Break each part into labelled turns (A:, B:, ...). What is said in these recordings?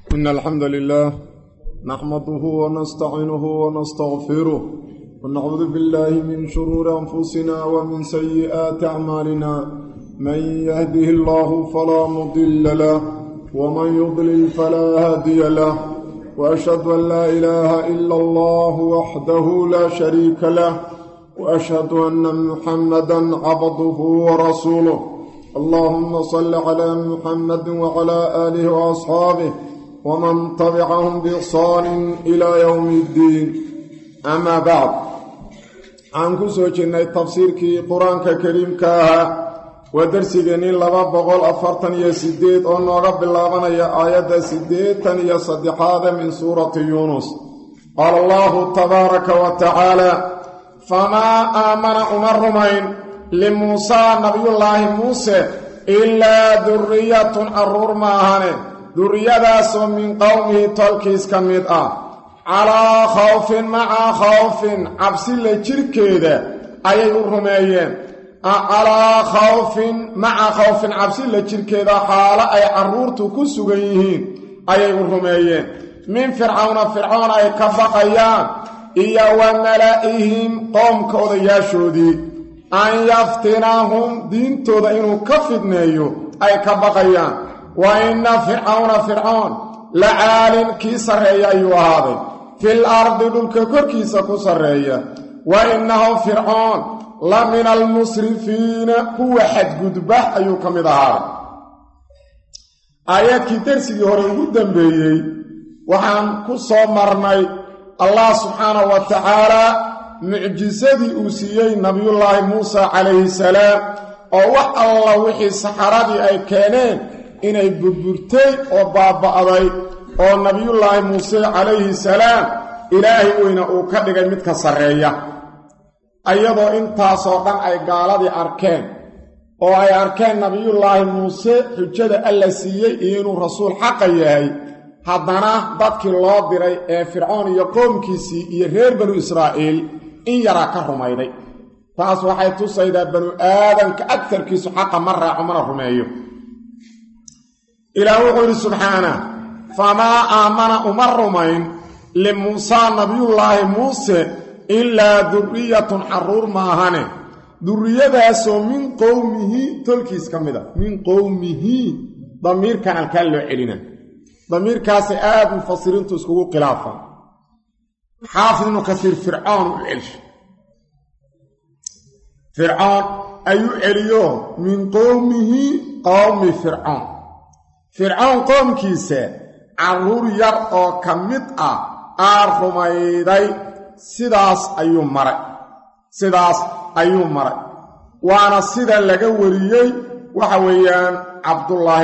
A: إن الحمد لله نحمده ونستعينه ونستغفره ونعوذ بالله من شرور أنفسنا ومن سيئات أعمالنا من يهده الله فلا مضل له ومن يضلل فلا هادي له وأشهد أن لا إله إلا الله وحده لا شريك له وأشهد أن محمدا عبده ورسوله اللهم صل على محمد وعلى آله وأصحابه ومن تبعهم بإحسان إلى يوم الدين أما بعد عنكو سوچنا تفسير كي قرآن كريم كاها ودرسيني لبا بقول أفرطن يسديد ونوغا باللغنا يا آيات سديد تنيا صدحاد من سورة يونس قال الله تبارك وتعالى فما آمن أمرمين لموسى نبي الله موسى إلا ذرية أرور ماهانه ذرية من قومه تلكيس كميد على خوف مع خوف عبس لجركيده أي الرميين على خوف مع خوف عبس لجركيده حال أي عرورت كسوغيهين أي الرميين من فرعون أي كفقيان إيا وملائهم قوم كودياشودي أن يفتناهم دين تودينو كفدنيو أي كبقيان وإن فرعون لعال كيسرية أيها في الأرض دلك كركيس كسرية وإنه فرعون لمن المسرفين هو حد قدبه أيها كمدهار آيات كتير سيهورين قدام بيهي وحان كسو مرمي الله سبحانه وتعالى معجزة أوسيي نبي الله موسى عليه السلام أو الله وحي سحرادي أي كانين inay burburtay oo baaba'day oo nabiyullaahi muuse calayhi salaam ilaahay weyna uu ka dhigay mid ka sareeya ayadoo intaasoo dhan ay gaaladii arkeen oo ay arkeen nabiyullaahi muuse xujada alla siiyey inuu rasuul xaqa yahay haddana dadkii loo diray ee fircoon iyo qoomkiisii iyo reer banu israa'iil in yaraa ka rumayday taas waxay tusaydaa banu aadanka agtarkiisu xaqa ma raaco mana rumeeyo إلى وقول سبحانه فما آمن أمرمين لموسى نبي الله موسى إلا ذرية حرور ماهانه ذرية سو من قومه تلكيس كمدا من قومه ضمير كان الكالو علينا ضمير كاسي آب مفصلين تسكوه قلافا حافظ إنه كثير فرعون والعلش فرعون أيو عليو من قومه قوم فرعون فرعون قوم كيسا عرور يرقو كمد رميدي سيداس أيوم مرأي وانا سيدا لقوريي وحويان عبد الله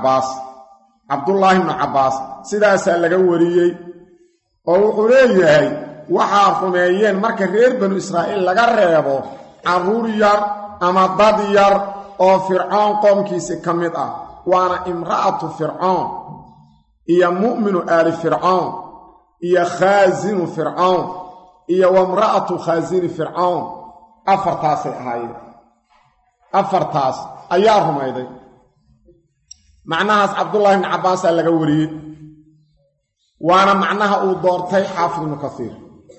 A: بن عباس سيداس لقوريي وحوريي وحارفميين مركا غير بنو إسرائيل لقريبو عرور ير أما ضد ير أو فرعون قوم كيسا كمد وانا امرأة فرعون هي مؤمن آل فرعون هي خازن فرعون هي وامرأة خازن فرعون أفرتاس أيارهم أيضا معناها عبد الله بن عباس اللقوري وانا معناها أدورتي حافظ ابن كثير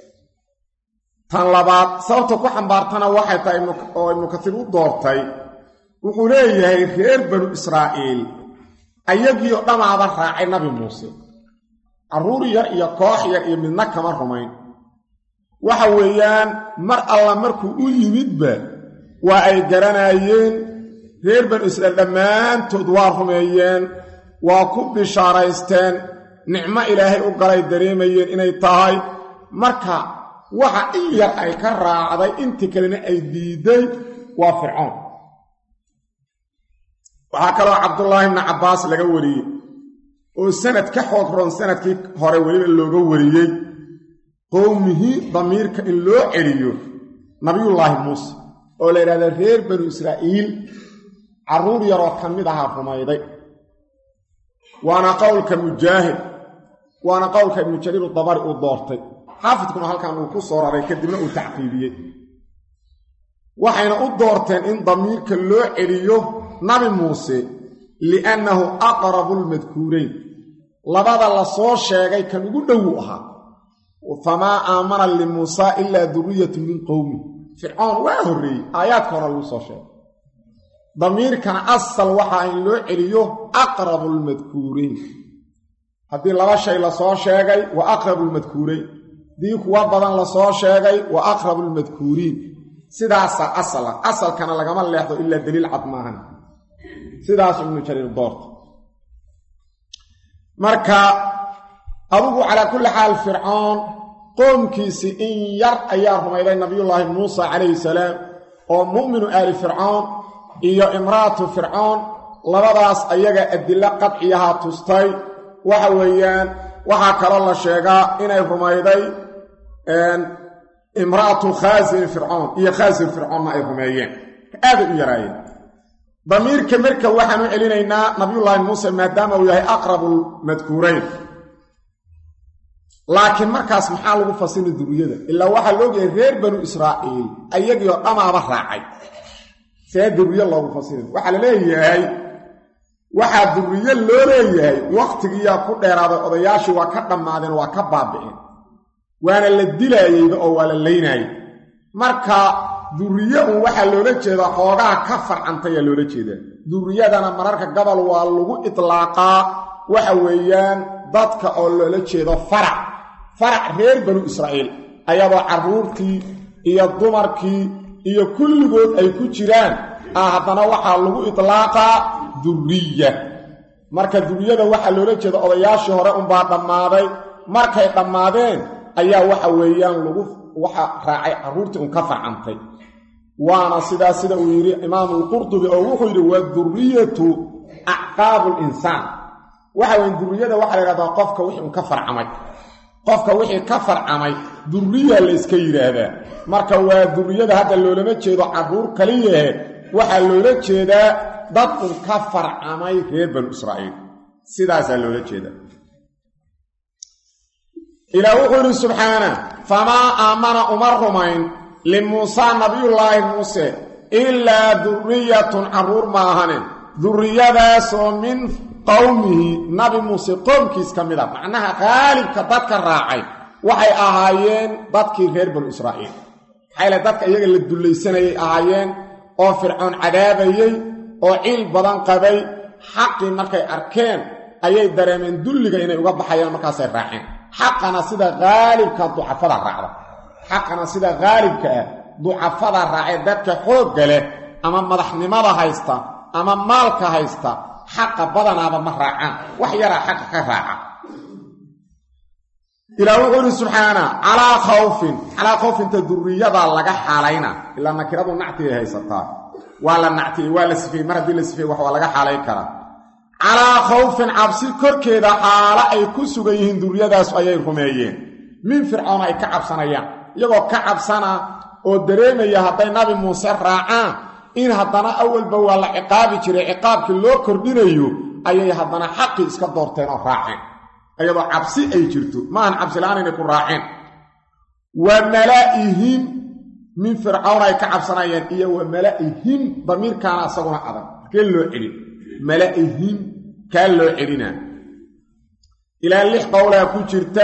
A: تنلبات صوتك وحنبارتنا وحيتا ابن كثير أدورتي وقوليه غير بنو إسرائيل أيجي قدام هذا الراعي نبي موسى عروري يا كوح يا من مكة مرهمين وحويان مر الله مركو يمد به وأي جرنايين غير بنو إسرائيل لما تدوارهم أيين وكب شاريستان نعمة إلهي أقرأ دريمين إني طاي مركا وحا إيا أي كراعي انت كلنا أي ديدي وفرعون وهكذا عبد الله بن عباس laga wariyay oo sanad ka xoog ron sanadkii hore waliba looga wariyay qowmihi damirka in loo celiyo nabiyullaahi muuse oo la yiraahdo reer banu israa'iil caruur yar oo kamid ah rumayday waana qowlka mujaahid waana qowlka ibn jarir al-tabari oo doortay xaafidkuna halkan uu ku soo raray kadibna uu tacqiibiyay waxayna u doorteen in damirka loo celiyo نبي موسى لأنه أقرب المذكورين labada la soo sheegay kan ugu dhow ahaa famaa aamana limuusa ilaa duriyatun min qowmi fircoon waa horreeyey aayaadka hore lagu soo sheegay damiirkana asal waxaa in loo celiyo aqrabu lmadkuuriin haddii laba shay la soo sheegay wa aqrabu lmadkuurayn haddii kuwa badan la soo sheegay wa aqrabu lmadkuuriin sidaasaa asala asalkana lagama leexdo ilaa daliil cad maahan sidaas ibnu jariir doorta marka adugu calaa kulli xaal fircoon qoomkiisii in yar ayaa rumayday nabiyullaahi muusa calayhi salaam oo mu'minu aali fircoon iyo imra'atu fircoon labadaas ayaga adillo qadciyahaa tustay waxa weeyaan waxaa kaloo la sheegaa inay rumayday imra'atu khaasiri fircoon iyo khaasir fircoonna ay rumeeyeen aaday u yaraayeen damiirka marka waxaan u celinaynaa nabiyullaahi muuse maadaama uu yahay aqrabulmadkuurayn laakiin markaas maxaa lagu fasiri duriyada ilaa waxaa loogayahay reer banu israa'iil ayagiioo dhamaaba raacay see duriye loogu fasirin waxaa la leeyahay waxaa duriye loo leeyahay wakhtigiiyaa ku dheeraaday odayaashii waa ka dhammaadeen waa ka baabi'een waana la dilaayeyba oo waa la laynaayey marka duriye un waxaa loola jeedaa xoogaha ka farcantayaa loola jeedaa duriyadana mararka gobol waa lagu itlaaqaa waxa weeyaan dadka oo loola jeedo farac reer banu israa'iil ayadoo carruurtii iyo dumarkii iyo kulligood ay ku jiraan haddana waxaa lagu itlaaqaa duriya marka duriyada waxaa loola jeeda odayaashii hore unbaa dhammaaday markay dhammaadeen ayaa waxa weeyaan waxa raacay carruurtii un ka farcantay waana sidaa sida uu yidhi imaamulqurdubi oo wuxuu yidhi waa duriyatu acqaabulinsaan waxa weyn duriyada waxaa la yidhahdaa qofka wixii un ka farcamay qofka wixii ka farcamay duriya la yska yidhaahdaa marka waa duriyada hadda loolama jeedo carruur kaliyahe waxaa loola jeedaa dad un ka farcamay reer banu israa'iil sidaasaa loola jeedaa ilaah wuxuu yidhi subxaana famaa aamana uma rumayn limuusaa nabiyullaahi muuse ilaa duriyatun carruur maahane duriyadaasoo min qowmihi nabi muuse qoomkiis ka mid a macnaha qaalibka dadka raacay waxay ahaayeen dadkii reer banu israa'iil maxaa dadka iyaga la dullaysanayay ahaayeen oo fircoon cadaabayey oo ciil badan qabay xaqii markay arkeen ayay dareemeen dulliga inay uga baxayaan markaasay raaceen xaqana sida qaalibka ducafada raacda xaqana sida qaalibka ah ducafada raacay dadka xoogga leh ama madaxnimada haysta ama maalka haysta xaqa badanaaba ma raacaan wax yaraa xaqa ka raaca ilaa wuxuu yidhi subxaana calaa khawfinta duriyada laga xaalayna ilaa nakiradu nactigay haysataa waa la nactiyey waa la sifeeyey mar haddii la sifeeyey wax waa laga xaalayn karaa calaa khawfin cabsi korkeeda xaalo ay ku sugan yihiin duriyadaas ayay rumeeyeen min fircoon ay ka cabsanayaan iyagoo ka cabsana oo dareemaya hadday nabi muuse raacaan in haddana awalba waa la ciqaabi jiray ciqaabkii loo kordhinayo ayay haddana xaqii iska doorteen oo raaceen iyadoo cabsi ay jirto maahan cabsi la-aan inay ku raaceen wa malaa'ihim min fircawn ay ka cabsanayeen iyo wa malaa'ihim damiirkaana isaguna adag markee loo celin malaa'ihim kaa loo celinaa ilaa 6 qowlaa ku jirta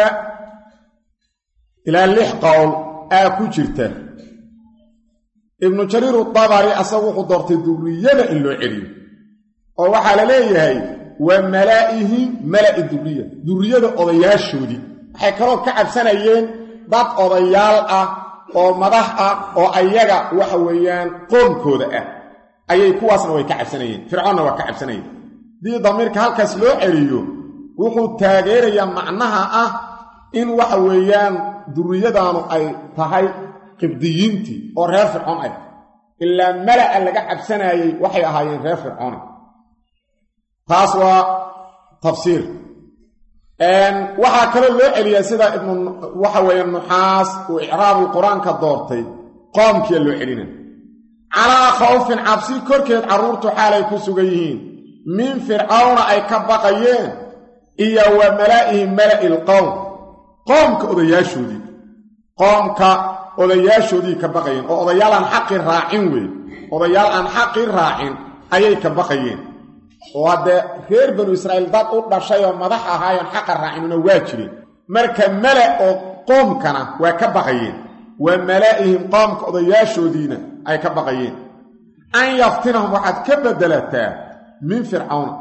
A: ilaa 6 qowl aa ku jirta ibnu jariir الطabari asagu wuxuu doortay duriyada in loo celiyo oo waxaa la leeyahay waa malaa'ihim mala'i duriyada odayaashoodii waxay kaloo ka cabsanayeen dad odayaal ah oo madax ah oo ayaga waxa weeyaan qoomkooda ah ayay kuwaasna way ka cabsanayeen fircoonna waa ka cabsanayeen dii damiirka halkaas loo celiyo wuxuu taageerayaa macnaha ah in waxa weeyaan duriyadaanu ay tahay qibdiyiintii oo reer fircoon ah ilaa mala'a laga cabsanayay waxay ahaayeen reer fircoon taas waa tafsiir waxaa kaloo loo celiyaa sida waxa weeyaan nuxaas uu icraabul qur-aanka doortay qoomkiia loo celina calaa khawfin cabsi korkeed carruurtu xaalay ku sugan yihiin min fircawna ay ka baqayeen iyo wa malaa'ihim mala'il qowm qoomka odayaashoodii qoomka odayaashoodii ka baqayeen oo odayaal aan xaqi raacin wey odayaal aan xaqi raacin ayay ka baqayeen وهذا غير بنو إسرائيل ضد أوضا شيء ومضحها هاي حق الرعين واجرين مركا ملأ قوم كان وكبغيين وملائهم قوم قضياشو دينا أي كبغيين أن يفتنهم وحد كبدلتا من فرعون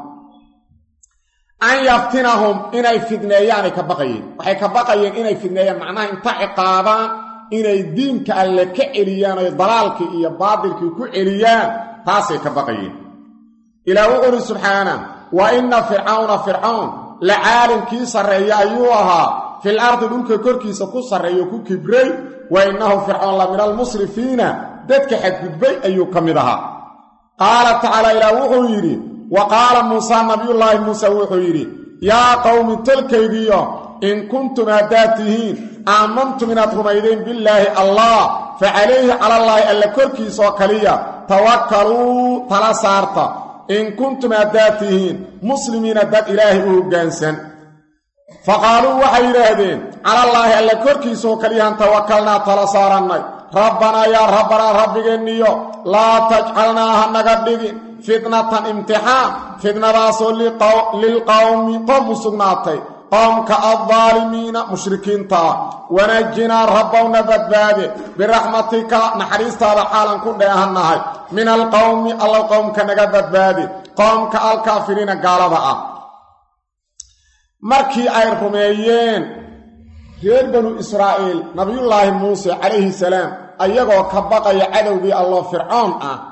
A: أن يفتنهم إني فدنيان كبغيين وحي كبغيين إني فدنيان معناه انت عقابا إني دينك اللي كعليان ضلالك إيا باطلك كعليان تاسي كبغيين إلى وقل سبحانه وإن فرعون لعالم كيسر أيها في الأرض دونك كوركيسا كسر أيوكو كبري وإنه فرعون من المسرفين دادك حد بي أيو كمدها قال تعالى إلى وحيري وقال موسى نبي الله موسى وحيري يا قوم تلكيديو إن كنتم هداتهين آمنتم من أترميدين بالله الله فعليه على الله ألا كوركيسا كليا توكلوا تلاسارتا إن كنتم هداتهين مسلمين داد إلهي أهجانسا فقالوا وحيرادين على الله ألا كوركيسو كليهان توكلنا تلصارنا ربنا يا ربنا ربنا لا تجعلنا هنقدقين فتنة امتحان فتنة رسول للقوم قوم سناتي قوم كالظالمين مشركين تا ونجنا ربنا بدبادي برحمتك نحريست هذا حالا كنا هنهاي من القوم الله قوم كنقد بدبادي قوم كالكافرين قال بقى markii ay rumeeyeen reer banu Israa'iil nabiyullaahi Muuse alayhi salaam ayagoo ka baqaya cadawgii Allah Fircoon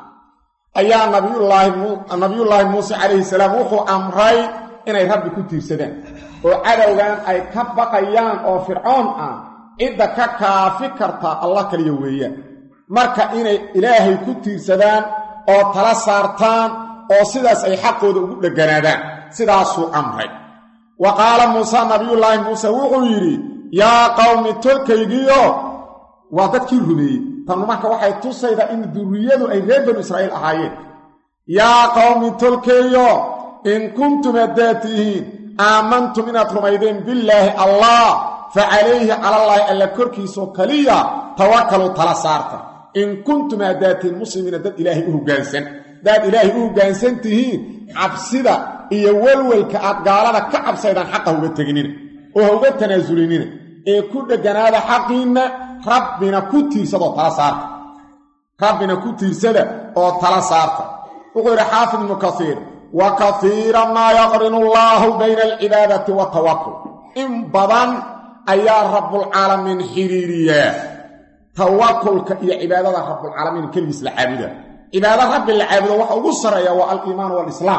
A: ayaa nabiyullaahi Muuse alayhi salaam wuxuu amray inay rabbi ku tiirsadaan oo cadawgan ay ka baqayaan oo Fircoon cidda ka kaafi karta Allah kaliya weeyaan marka inay ilaahay ku tiirsadaan oo tala saartaan oo sidaas ay xaqooda ugu dhaganaadaan sidaasuu amray وقال موسى نبي الله موسى وحيري يا قوم تلكيديو وادكي رمي تنمك waxay tusayda in duriyadu ay reer banu Israa'iil ahaayeen يا قوم تلكيديو إن كنتم هداتهين آمنتم من أترميدين بالله الله فعليه على الله ألا كركيسو كليا توكلوا تلصارتا إن كنتم هداتين مسلمين داد إلهي أهجانسن داد إلهي أهجانسنتهين عبسدا iyo walwalka aad gaalada ka cabsaydaan xaqa uga taginina oo uga tanaasulina ee ku dhaganaada xaqiina rabbina ku tiirsado tala saarta rabbina ku tiirsada oo tala saarta wuxuu xaafid ibn kathir wa kathiran ma yaqrinu allah bayna al-ibadati wa tawakkul in badan ayaa rabbul alamin xiriiriya tawakkulka iyo ibadada rabbul alamin kaliis la caabuda ibadada rabbil caabuda waxa ugu sareeya waa al-iimaan wal islaam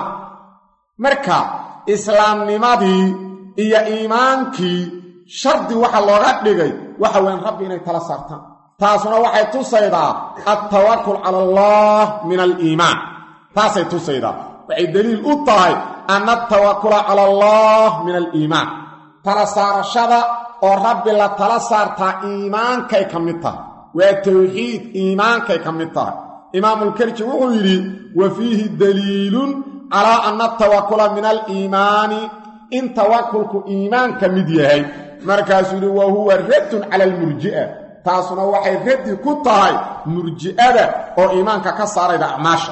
A: marka islaamnimadii iyo iimaankii shardi waxa looga dhigay waxa weyn rabbi inay tala saartaan taasuna waxay tusaydaa at-tawakkul ala Allah min al-iimaan taasay tusaydaa waxay daliil u tahay anna at-tawakkul ala Allah min al-iimaan tala saarashada oo rabbi la tala saartaa iimaankay kamid tahay waa tawxiid iimaankay kamid tahay imaam al-Karji wuxuu yiri wa fihi daliilun على أن التوكل من الإيمان إن توكلك إيمان كمديهي مركز وهو رد على المرجئة تاسنا وحي رد كتاي مرجئة أو إيمانك كسر إذا أعماشا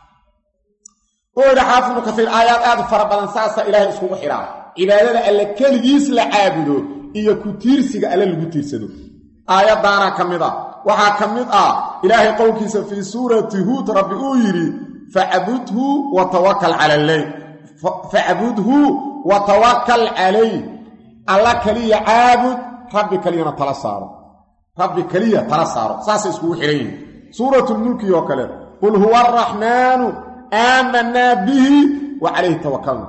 A: وإذا حافظ كثير آيات فربنا ساسا إلهي اسمه حرام إبادة اللي كل يسل عابدو إيا كتير سيغا ألا الكتير سدو آيات دانا كمدا وحا كمدا إلهي قولك في سورة هود ربي أويري فعبده وتوكل على الله فعبده وتوكل عليه الله كليه عابد ربي كليه تلصار ربي كليه تلصار ساس اسمه حرين سورة الملك يوكله قل هو الرحمن آمنا به وعليه توكلنا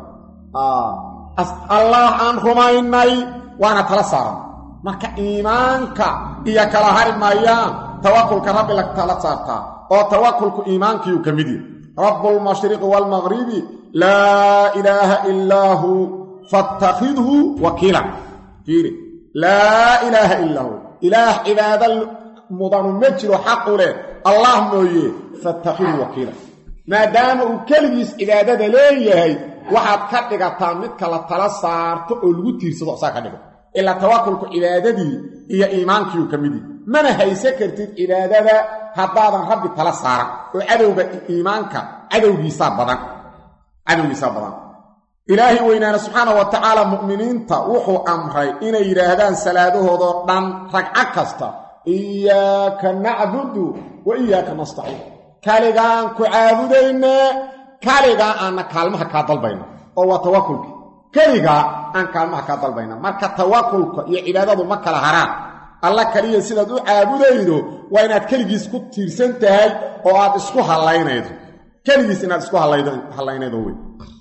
A: الله عنهم إني وانا تلصار marka iimaanka iyo kala hari maayaan tawakkulka rabbi la tala saarta oo tawakkulku iimaankiiu kamidi rabbul mashriq wal maghribi la ilaha illa hu fattakhidhu wakila fiiri la ilaha illa hu ilah ibadal mudanu majru haqqule allah mooye fattakhidhu wakila maadaama uu kaligiis ibadada leeyahay waxaad ka dhigataa mid kala tala saarto oo lagu tiirsado saa ka dhigo إلا توكلك عبادتي هي إيمانك كمدي من هيسكرتid عبادته حتى ربي تلا سارا وعدو إيمانك عدو بيصاب بدن cadowgiisa badan ilaahi weynaana subxaanahu wa tacaala mu'miniinta wuxuu amray inay yidhaahdaan salaadahoodoo dhan ragco kasta iyaaka nacbudu wa iyaaka nastaciin kaligaan ku caabudayne kaligaa aanna kaalmaha kaa dalbayna oo waa tawakulki keligaa aan kaalmaha kaa dalbayna marka tawakulka iyo cibaadadu ma kala haraan alla kaliya sidaad u caabudaydo waa inaad keligiis ku tiirsan tahay oo aad isku hallaynaydo keligiis inaad isku hallaynaydo wey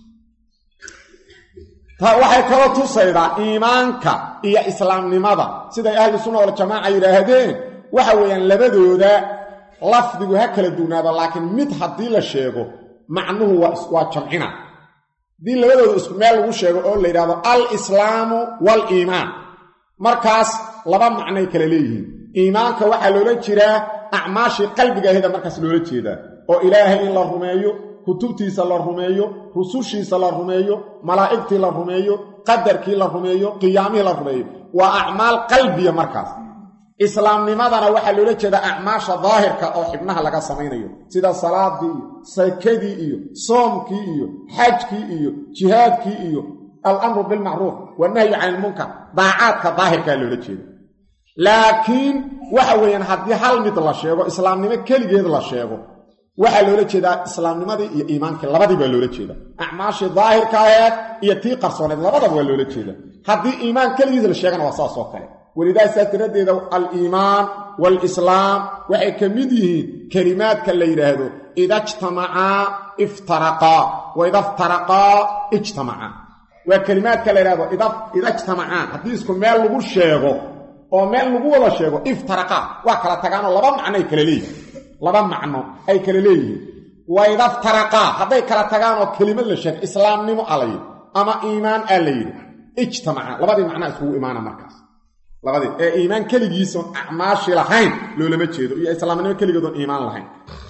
A: waxay kaloo tusaydaa iimaanka iyo islaamnimada siday ahlu sunna wal jamaaca yidhaahdeen waxa weeyaan labadooda lafdigu ha kala duwnaado laakiin mid haddii la sheego macnuhu waa jamcina haddii labadooda isku meel lagu sheego oo la yidhahdo al-islaamu wal-iimaan markaas laba macnay kala leeyihiin iimaanka waxaa loola jiraa acmaashii qalbiga aheda markaas loola jeedaa oo ilaahay in la rumeeyo kutubtiisa la rumeeyo rusushiisa la rumeeyo malaa'igtii la rumeeyo qadarkii la rumeeyo qiyaamihii la rumeeyo waa acmaal qalbiya markaas islaamnimadana waxaa loola jeedaa acmaasha daahirka oo xibnaha laga samaynayo sida salaadii iyo sakadii iyo soomkii iyo xajkii iyo jihaadkii iyo al-amru bilmacruuf wanahyu cani ilmunkar daacaadka daahirkaa loola jeeda laakiin waxa weeyaan haddii hal mid la sheego islaamnimo keligeed la sheego waxaa loola jeedaa islaamnimadii iyo iimaankii labadii baa loola jeeda acmaashii daahirka aheed iyo tii qarsooneed labadaba waa loola jeeda haddii iimaan keligiis la sheegana waa saas oo kale welidaa saas daraaddeeda al-iimaan waal-islaam waxay ka mid yihiin kelimaadka la yidhaahdo ida ijtamacaa iftaraqaa wa ida iftaraqaa ijtamacaa waa kelimaadka la yidhahdo ida ijtamacaa haddii isku meel lagu sheego oo meel lagu wada sheego iftaraqaa waa kala tagaanoo laba macno ay kala leeyihiin laba macno ay kala leeyihiin wa ida iftaraqaa hadday kala tagaan oo kelimad la sheego islaamnimo a la yidhi ama iimaan a la yidhi ijtamacaa labadii macnaa iskugu imaana markaas labadii ee iimaan keligiisoon acmaashi lahayn loolama jeedo iyo islaamnimo keligeedoon iimaan lahayn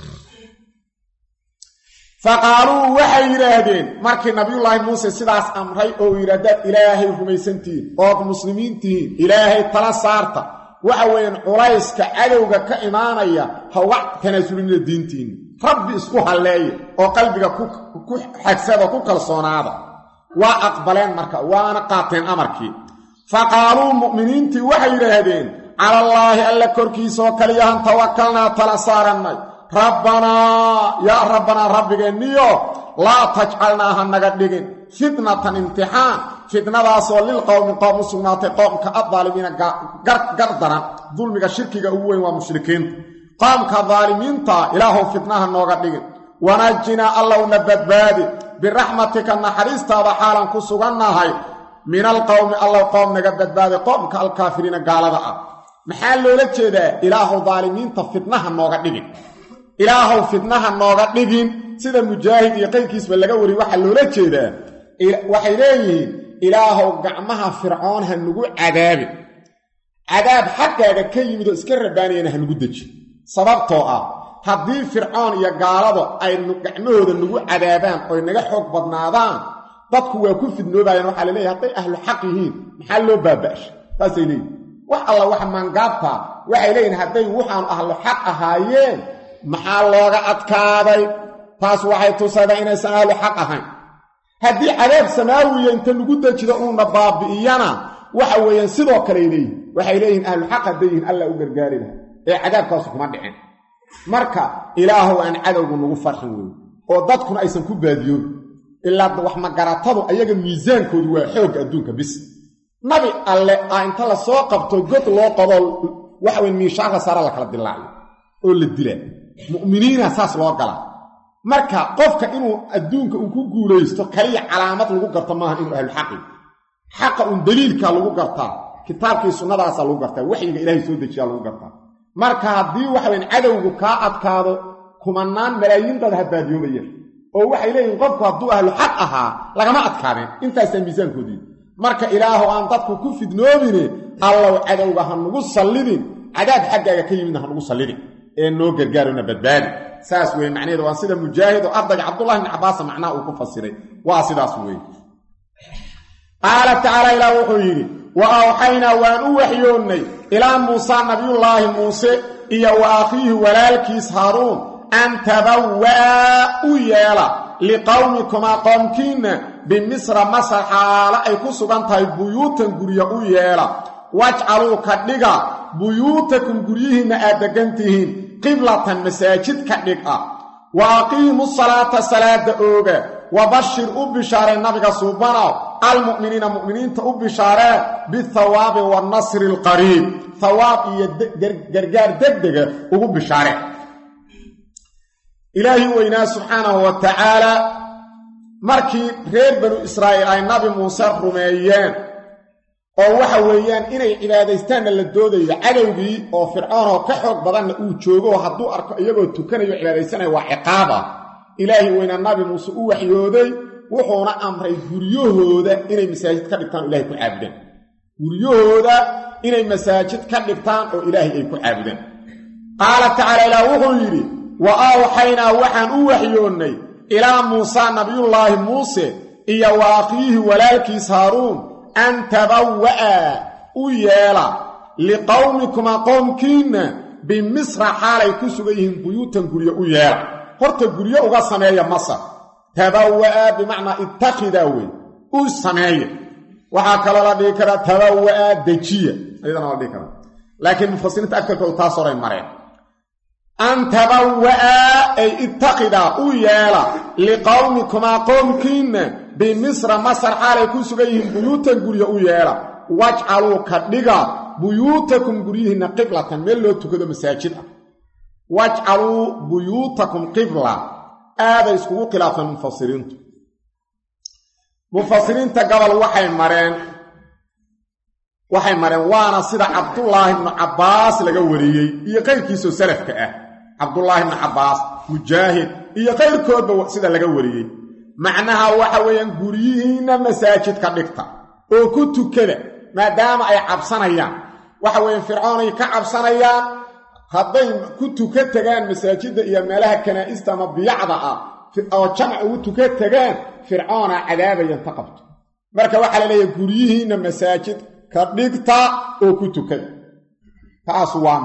A: faqaaluu waxay yidhaahdeen markii nabiyullaahi muuse sidaas amray oo yidhaahdaad ilaahay rumaysantihiin ood muslimiintihiin ilaahay tala saarta waxa weeyaan culayska cadowga ka imaanaya ha uga tanaasulina diintiinna rabbi isku halleeya oo qalbiga ku xagsada ku kalsoonaada waa aqbaleen marka waana qaateen amarkii faqaaluu mu'miniintii waxay yidhaahdeen calallaahi alla korkiisaoo kaliyahan tawakalnaa tala saarannay rabbanaa yaa rabbanaa rabbigeenniyo laa tajcalnaa ha naga dhigin fitnatan imtixaan fitnadaasoo lilqowmi qoom u sugnaatay qoomka addaalimiina gardaran dulmiga shirkiga ugu weyn waa mushrikiinta qoomka daalimiinta ilaahow fitnaha nooga dhigin wanajinaa allowna badbaadi biraxmatika naxariistaada xaalan ku sugannahay min alqowmi allow qoom naga badbaadi qoomka alkaafiriina gaalada ah maxaa loola jeedaa ilaahow daalimiinta fitnaha nooga dhigin ilaahow fitnaha nooga dhigin sida mujaahid iyo qayrkiisba laga wariy waxaa loola jeedaa waxay leeyihiin ilaahow gacmaha fircoon ha nugu cadaabin cadaab xaggaaga ka yimid oo iska rabaanayana ha nugu deji sababtoo ah haddii fircoon iyo gaaladu ay gacmahooda nugu cadaabaan oy naga xoog badnaadaan dadku waa ku fidnoobayaan waxaa la leeyahay hadday ahlu xaq yihiin maxaa loo baaba'sha saasay leeyihin wax alla wax maangaabtaa waxay leeyihin hadday waxaanu ahlu xaq ahaayeen maxaa looga adkaaday taas waxay tusaydaa inaysan ahlu xaq ahayn haddii cadaab samaawiya inta lagu dejido uuna baabi'iyana waxa weeyaan sidoo kaley leeyihin waxay leeyihiin ahlu xaq hadday yihiin alla u gargaari laha ee cadaabkaasu kuma dhicin marka ilaahow aan cadowgu nagu farxin weyn oo dadkuna aysan ku baadiyoon ilaa wax magaratadu ayaga miisaankoodu waa xoogga adduunka bis nabi alle inta la soo qabto god loo qodo waxa weyn miishaarka saara la kala dilaaciyo oo la dilaa mu'miniina saas loo galaa marka qofka inuu adduunka uu ku guulaysto kaliya calaamad lagu garto maaha inuu ahlu xaqi xaqa un daliilka lagu gartaa kitaabkii sunnadaasa lagu gartaa waxyiga ilaahay soo dejiyaa lagu gartaa marka haddii waxa weyn cadowgu kaa adkaado kumanaan malaayiin dad ha baadiyoobaya oo waxay leeyihiin qofku hadduu ahlu xaq ahaa lagama adkaadeen intaasaa miisaankoodii marka ilaahu aan dadku ku fidnoobine allow cadowga ha nugu sallidin cadaab xaggaaga ka yimidna ha nugu sallidin ee noo gargaarona badbaadi saas weeye macnaheedu waa sida mujaahid oo ardayga cabdullahi ibn cabbaas macnaha uu ku fasiray waa sidaas weeye qaala tacaala ilaah wuxuu yidhi wa awxaynaa waan u waxyoonnay ilaa muusaa nabiyullaahi muuse iyo wa akhiihi walaalkiis haaruun an tabawwa'a uyala liqawmikuma qawmkiina bimisra masar xaala ay ku sugan tahay buyuutan gurya u yeela wajcaluu ka dhiga buyuutakum guryihiinna aad degantihiin qiblatan masaajid ka dhig ah wa aqiimu salaata salaada ooga wabashir u bishaaree nabiga suubanow almu'miniina mu'miniinta u bishaaree bithawaabi wannasri alqariib thawaab iyo gargaar degdega ugu bishaaree ilaahi weynaa subxaanahu wa tacaala markii reer banu israa'iil ay nabi muuse rumeeyeen oo waxa weeyaan inay cibaadaystaanna la doodayo cadowgii oo fircoon oo ka xoog badanna uu joogo hadduu arko iyagoo tukanayo cibaadaysanayo waa ciqaaba ilaahi weynaa nabi muuse u waxyooday wuxuuna amray guryahooda inay masaajid ka dhigtaan oo ilaahay ku caabudaan guryahooda inay masaajid ka dhigtaan oo ilaahay ay ku caabudaan qaala tacaala ilaah wuxuu yidhi wa awxaynaa waxaan u waxyoonnay ilaa muusaa nabiyullaahi muuse iyo wa akhiihi walaalkiis haaruun an tabawwa'a u yeela liqawmikuma qowmkiinna bimisra xaalay ku sugan yihiin buyuutan guryo u yeela horta guryo uga sameeya masar tabawwa'a bimacnaa ittakhida wey u sameeya waxaa kaloo la dhihi karaa tabawwa'a dejiya ayadana la dhihi karaa laakiin mufasiriinta agtarkoodu taas horay mareen an tabawwa'a ay ittakhida u yeela liqawmikuma qowmkiinna bimisra masar xaalay ku sugan yihiin buyuutan guryo u yeela wajcaluu ka dhiga buyuutakum guryihiinna qiblatan meel loo tukado masaajid ah wajcaluu buyuutakum qibla aaday iskugu khilaafeen mufasiriinta gobol waxay mareen waana sida cabdullaahi ibnu cabbaas laga wariyey iyo qayrkiisoo salafka ah cabdullaahi ibnu cabbaas mujaahid iyo qayrkoodba sida laga wariyey macnaha waxa weeyaan guryihiinna masaajid ka dhigta oo ku tukada maadaama ay cabsanayaan waxa weeyaan fircoonay ka cabsanayaan hadday ku tuka tagaan masaajidda iyo meelaha kanaa'ista ama biyacda ah oo jamac ugu tuka tagaan fircoona cadaabayan ta qabto marka waxaa la leeyahay guryihiinna masaajid ka dhigta oo ku tukada taas waa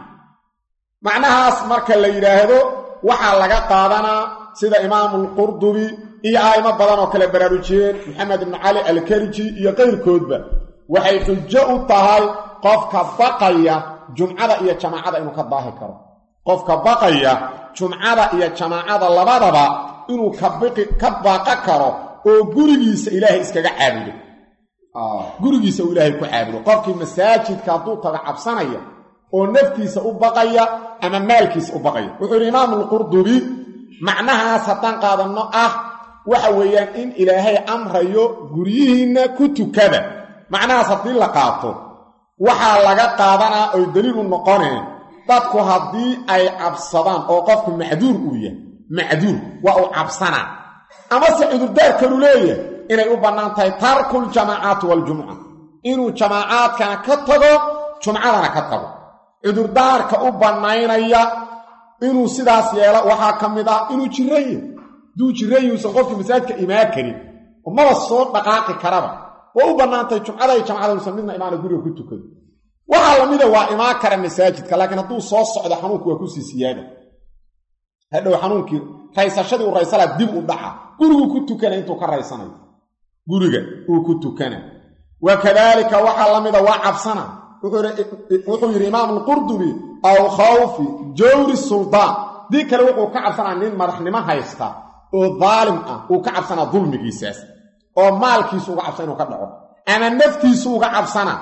A: macnahaas marka la yidhaahdo waxaa laga qaadanaa sida imaamulqurdubi iyo a'imo badan oo kale baraarujiyeen maxamed ibnu cali alkariji iyo qayrkoodba waxay xujo u tahay qofka baqaya jumcada iyo jamaacada inuu ka daahi karo qofka baqaya jumcada iyo jamaacada labadaba inuu ka baqa karo oo gurigiisa ilaahay iskaga caabudo gurigiisa uu ilaahay ku caabudo qofkii masaajidka hadduu taga cabsanaya oo naftiisa u baqaya ama maalkiisa u baqaya wuxuu yidhi imaamulqurdubi macnahaas haddaan qaadanno waxa weeyaan in ilaahay amrayo guryihiinna ku tukada macnahaas haddii la qaato waxaa laga qaadanaa oy daliil u noqoneen dadku haddii ay cabsadaan oo qofku macduur uu yahay macduur waa uu cabsanaa amase cudurdaar kalu leeyahay inay u bannaan tahay tarkul jamaacaati waljumuca inuu jamaacaadkana ka tago jumcadana ka tago cudurdaarka u bannaynaya inuu sidaas yeelo waxaa ka mid ah inuu jirraye hadduu jirraye uusan qofkii masaajidka imaan karin oo maba soo dhaqaaqi karaba waa u bannaantay jumcada iyo jamcada uusan midna imaana guriga ku tukado waxaa la mida waa imaan kara masaajidka laakiin hadduu soo socdo xanuunku waa kusii siyaada hadhow xanuunkii raysashadii uu raysalaa dib u dhaca guriguu ku tukana intuu ka raysanayo guriga uu ku tukana wa kadaalika waxaa la mida waa cabsana wuxuu yidhi imaamulqurdubi aw khawfi jawri suldaan dii kale wuxuu ka cabsanaa nin madaxnimo haysta oo daalim ah uu ka cabsanaa dulmigiisaas oo maalkiisu uga cabsana inuu ka dhaco ama naftiisu uga cabsana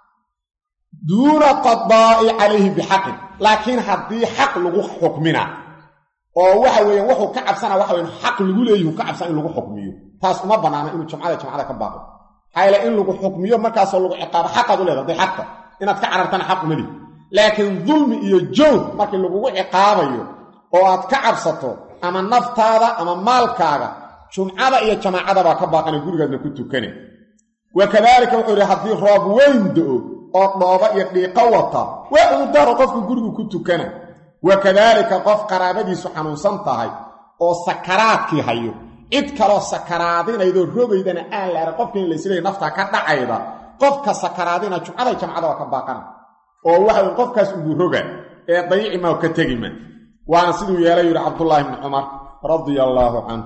A: duuna qadaa'i calayhi bixaqin laakiin haddii xaq lagu xukmina oo waxa weeyaan wuxuu ka cabsanaa waxa weyan xaq lagu leeyahu ka cabsana in lagu xukmiyo taas uma bannaana inuu jamcada ka baaqo xayla in lagu xukmiyo markaasoo lagu ciqaabo xaqaad u leedahay hadday xaqta inaad ka carartana xaq uma lihi laakiin dulmi iyo joog markii lagugu ciqaabayo oo aad ka cabsato ama naftaada ama maalkaaga jumcada iyo jamaacada baa ka baaqana gurigaadna ku tukane wa kadaalika wuxuu yidhi haddii roob weyn do-o oo dhooba iyo dhiiqo wata waa cudurdaaro qofku gurigu ku tukana wa kadaalika qof qaraabadiisu xanuunsan tahay oo sakaraadkii hayo cid kaloo sakaraadinaydoo rogaydana aan la arag qofkiin laysleeya naftaa ka dhacayda qofka sakaraadina jumcada iyo jamacada waa ka baaqana oo waxa qofkaas ugu roga ee dayici maa ka tegima waana siduu yeelay yiri Abdullah ibn Umar radiyallahu anhu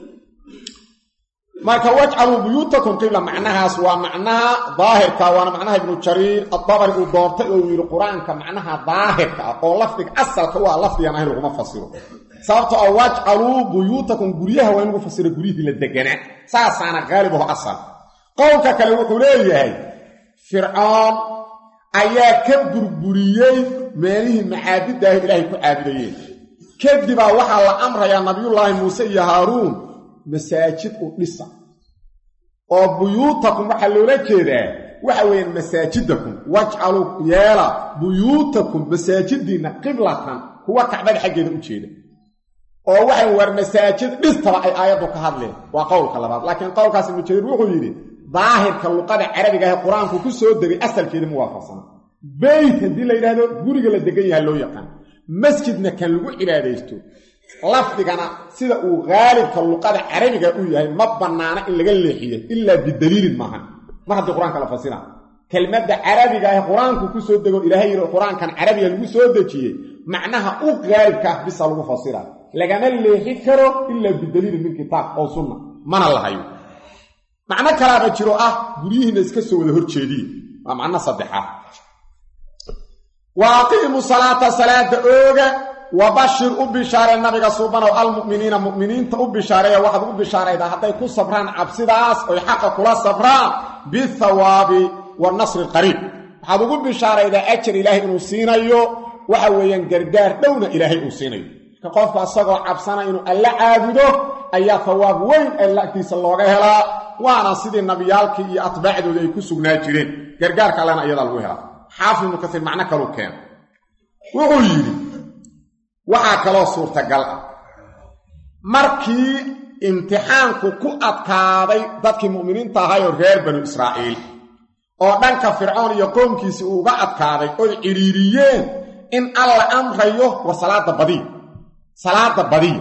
A: marka waj'alu buyutakum qibla macnahaas waa macnaha daahirka waana macnaha ibn Jarir at-Tabari uu doortay oo yiri quraanka macnaha daahirka oo lafdiga asalka waa lafdiga aan lagu fasiro sababtoo ah waj'alu buyutakum guryaha waa inuu fasiro guriyihii la deganaa saasana qaalibahu asal qowlka kale wuxuu leeyahay fir'aun ayaa ka burburiyay meelihii macaabida ilaahay ku caabudayeen kadib waxa la amrayaa nabiyullaahi Muuse iyo Haaruun masaajid u dhisa oo buyutakum waxa loola jeedaa waxa weeyaan masaajidakum waj'alu yaala buyutakum masaajidina qiblatan huwa kacbada xageeda u jeeda oo waxa war masaajid dhistaba ay aayadu ka hadleen waa qowlka labaad laakiin qowlkaas mujahid wuxuu yiri daahirka luqada carabiga ee quraanku ku soo degay asalkeeda muwaafaqsan bayt hadii la yiraahdo guriga la degan yahay loo yaqaan masjidna kan lagu cibaadeysto lafdigana sida uu gaalibka luqada carabiga u yahay ma banaana in laga leexiyo illa bidaliil maahan ma hadii quraanka la fasira kelmadda carabiga ee quraanku ku soo dego ilaahay yiri quraankan carabiga lagu soo dejiyay macnaha uu gaalibka bisa lagu fasira lagama leexi karo illa bidaliil min kitaab oo sunna mana lahayo macna kala jiro ah guriyihiina iska soo wada horjeedii waa macna saddexaad واقيموا صلاة اوغا وبشر بشاره النبي سبحانه المؤمنين مؤمنين بشاره واحد بشاره اذا حتى يكون صبران عبسداس او حق كلا صبران بالثواب والنصر القريب حد بشاره اذا اجر الهي انه سينيو waxa weeyaan gargaar dhowna ilaahay uu siinayo ka qofka asagoo cabsana inuu alla caabudo ayaa thawaab weyn allaahtiisa looga helaa waana sidii nabiyaalkii iyo atbaacdooda ay ku sugnaa jireen gargaarka allana iyada lagu helaa حافظ ابن كثير معنى كلو كان wuxuu yiri waxa kala suurtagal markii imtixaanku ku adkaaday dadkii muuminiinta ahaa ee reer banu Israa'iil oo dhanka Fircoon iyo qoomkiisa uga adkaaday oo ciriiriyeen in alla amrayo wa salaada badi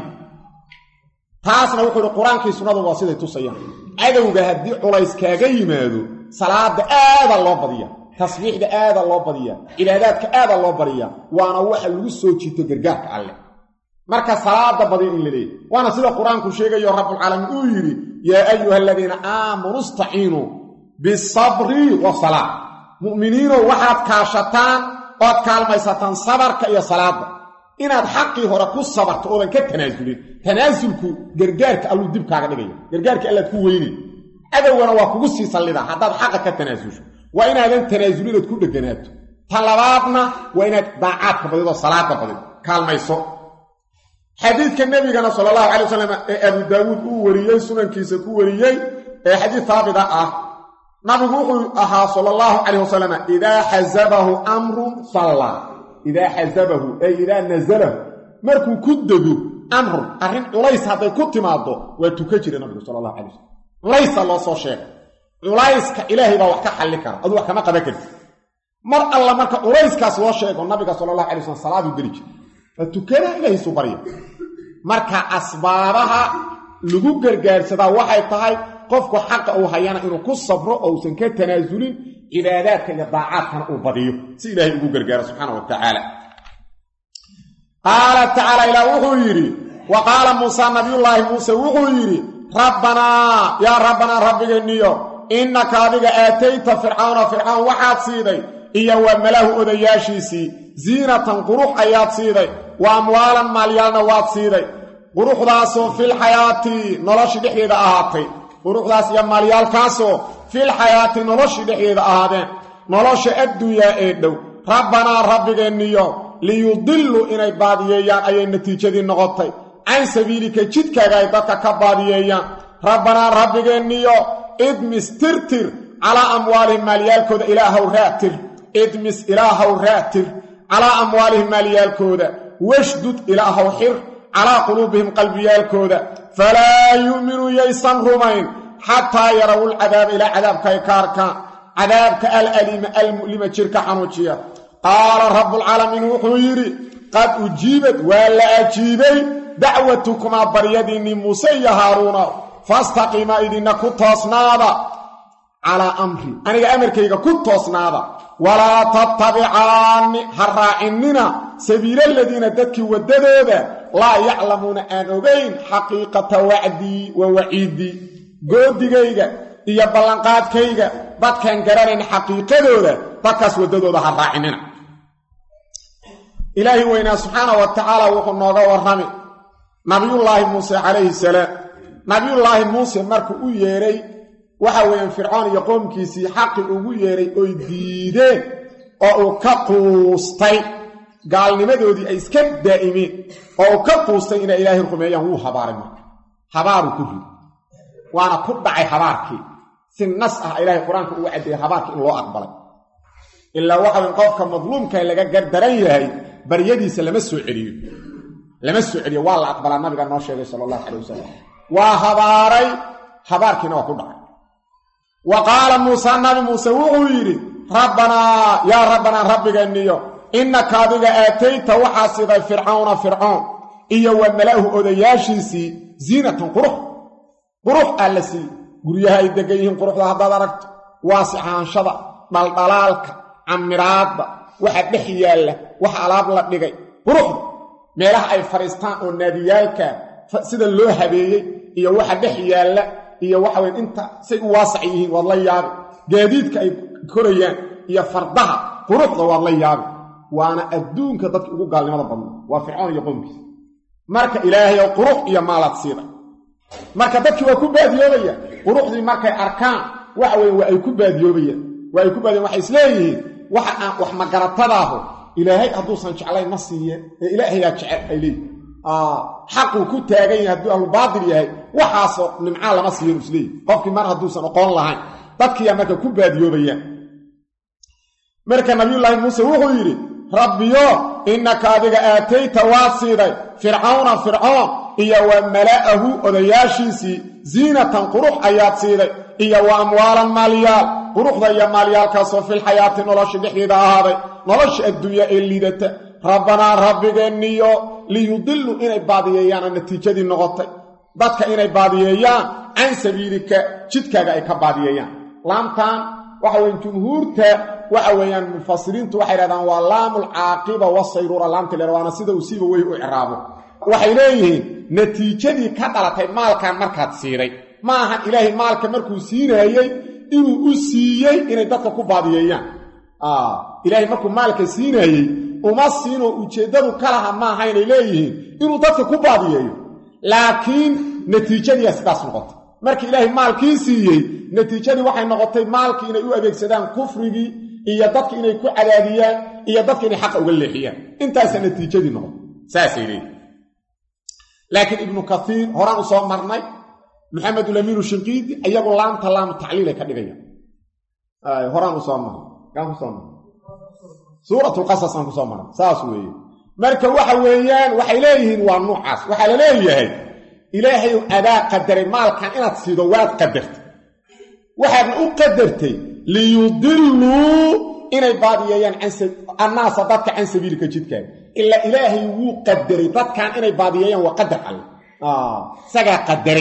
A: taasna wuxuu quraanka sunnadu waa siday tusayaan adawga hadii culays kaaga yimaado salaada aad loo badiyaa tasbiixda aad loo badiyaa ilaadaadka aad loo bariyaa waana waxa lagu soo jiito gargaarka alle marka salaada badi in leeyahay waana sida quraanku sheegayo rabbul alamin uu yiri ya ayyuhalladheena aamanu istaeenu bis-sabri was-salaat mu'miniino waxaad kaashataan oo kaalmaysataan sabarka iyo salaada inaad xaqii hore ku sabarto oo ka tanaasulku gargaarka allu dib kaaga dhigay gargaarka alla ku weynay adawna waa kugu sii sallida hadaad xaqa ka tanaasusho waa inaadan tanaasulid ku dhaganaato talabaadna waa inaad daacadka badido salaada badido kaalmayso xadiidka nabigana sallallahu alayhi wasallam ee Abu Daawud uu wariyay sunankiisa ku wariyay ee xadiis taabida ah nabigu wuxuu ahaa sallallahu alayhi wasallam idaa hazabahu amrun salla idaa hazabahu ay idaa nazala markuu ku dego amr arrin culays haday ku timaado waa tuka jiray nabigu sallallahu alayhi wasallam laysa loo soo sheegay culayska ilaahay baa wax ka xalli kara aduu wax kama qaban kartid mar alla marka culayskaas loo sheego nabiga sallallahu alayhi wasallam salaadu gari jiray tukana ilaahay soo bariyo marka asbaabaha lagu gargaarsada waxay tahay qofku xaq uu hayana inuu ku sabro oo uusan ka tanaasulin cibaadaadka iyo daacadkana uu badiyo si ilaahay ugu gargaaro subhanahu wa ta'ala qala ta'ala ila wuxuu yiri wa qala Musa nabiyullaahi Musa wuxuu yiri rabbana ya rabbana rabbigeniyo innaka adiga aatayta fir'auna waxaad siiday iyo wa malahu odayaashiisii ziinatan qurux ayaad siiday wa amwaalan maalyaalna waad siiday quruxdaasoo fil xayaati nolosha dhexdeeda ahaatay quruxdaas iyo maalyaalkaasoo fil xayaati nolosha dhexdeeda ahaadeen nolosha adduunyaa ee dhow rabbana rabbigeeniyo liyudillu inay baadiyeeyaan ayay natiijadii noqotay عن سبيلك جدك اي ددك كبادييان ربنا ربنا ادمس ترتر على اموالهم ماليالكود الهو راتر ادمس الهو راتر على اموالهم ماليالكود واشدد الهو حر على قلوبهم قلبيالكود فلا يؤمنوا ييسن رمين حتى يروا العذاب الى عذاب كيكارك عذابك الالم المؤلم جرك حنوجيا قال رب العالمين وحيري قد اجيبت ولا اجيبي دعوتكما بريدني موسى هارون فاستقيما إذن كنتوسنادا على أمري أنا أمركيك كنتوسنادا ولا تتبعاني هرائننا sabiila aladiina dadkii waddadooda laa yaclamuuna aan ogayn xaqiiqata wacdii wa waciidii goodigayga iyo ballanqaadkayga dadkaan garanayn xaqiiqadooda dadkaas waddadooda ha raacinina ilaahi weynaa subxaana wa tacaala wuxuu nooga warrami nabiyullaahi muuse calayhi salaam nabiyullaahi muuse markuu u yeedhay waxa weeyaan fircoon iyo qoomkiisii xaqi ugu yeedhay oy diideen oo uu ka quustay gaalnimadoodii ay iska daa'imeen oo uu ka quustay inay ilaahay rumeeyaan wuu habaaray marka habaaruu ku rid waana ku dhacay habaarkii si nas ah ilaahay qur-aanka ugu caddeeyey habaarkii in loo aqbalay ilaa waxa weyn qofka madluumka laga gardaran yahay baryadiisa lama soo celiyo waa la aqbalaa nabiga noo sheegay sala allahu calayh wasalam waa habaaray habaarkiina waa ku dhacay wa qaala muusa nabi muuse wuxuu yidhi rabbanaa yaa rabbanaa rabbigeeniyo innaka adiga aatayta waxaa siday fircawna fircoon iyo wa mala'hu odayaashiisii ziinatan qurux aa la siiyey guryaha ay degan yihiin quruxda haddaad aragto waasixaanshada dhaldhalaalka camiraadda waxa dhex yaalla waxa alaab la dhigay quruxda meelaha ay fadhiistaan oo naadiyaalka sida loo habeeyey iyo waxa dhex yaalla iyo waxa weyn inta say u waasac yihiin waad la yaabi gaadiidka ay korayaan iyo fardaha quruxda waad la yaabi waana adduunka dadka ugu gaalnimada badna waa fircoon iyo qoomkiisa marka ilaahay oo qurux iyo maalaad siida marka dadkii waa ku baadiyoobayaan quruxdii markay arkaan waxa weyn waa ay ku baadiyoobayaan waxay isleeyihiin waxa aan wax magaratadaahu ilaahay hadduusan jeclayn ma siiyeen ee ilaahayaa jecel ay leeyihin xaquu ku taagan yahay hadduu ahlubaatil yahay waxaasoo nimcaa lama siiyan isleeyihin qofkii mar hadduusan oqoon lahayn dadkiiyaa marka ku baadiyoobayaan marka nabiyullaahi muuse wuxuu yidhi rabbiyo innaka adiga aatayta waad siiday fircawna fircoon iyo wa mala'ahu odayaashiisii ziinatan qurux ayaad siiday iyo wa amwaalan maalyaal quruxda iyo maalyaalkaasoo filxayaati nolosha dhexdeeda ahaaday nolosha adduunya ee liidata rabbanaa rabbigeeniyo liyudillu inay baadiyeeyaana natiijadii noqotay dadka inay baadiyeeyaan can sabiilika jidkaaga ay ka baadiyeeyaan laamtan waxa weyn jumhuurta waxa weeyaan mufasiriintu waxay yidhahdaan waa laamul caaqiba wasayruura laamta leer waana sida uu siiba wey u icraabo waxay leeyihiin natiijadii ka dhalatay maalkan markaad siiday ma ahan ilaahay maalka markuu siinaayey inuu u siiyey inay dadka ku baadiyeeyaan ilaahay markuu maalka siinaayey uma siinoo ujeeddadu ka laha maaha inay leeyihiin inuu dadka ku baadiyeeyo laakiin natiijadiiyaa sidaas noqotay markii ilaahay maalkii siiyey natiijadii waxay noqotay maalkii inay u adeegsadaan kufrigii iyo dadka inay ku cadaadiyaan iyo dadka inay xaqa uga leexiyaan intaasaa natiijadii noqotay saasay leeyihin laakiin ibnu kaiir horaan u soo marnay maxamedulamiinu shinqiidi iyagu laamta laamu tacliilay ka dhigayaan horaan u soo marnay kaan ku soo marnay suuratulqasas aan ku soo marnay saas weeye marka waxa weeyaan waxay leeyihiin waa nuucaas waxaa la leeyahay ilaahayu adaa qadaray maalkan inaad siido waad qadartay waxaadna u qadartay liyudilluu inay baadiyeeyaan annaasa dadka can sabiilika jidkaaga ilaa ilaahay wuu qadaray dadkan inay baadiyeeyaan waa qadar alle isagaa qadaray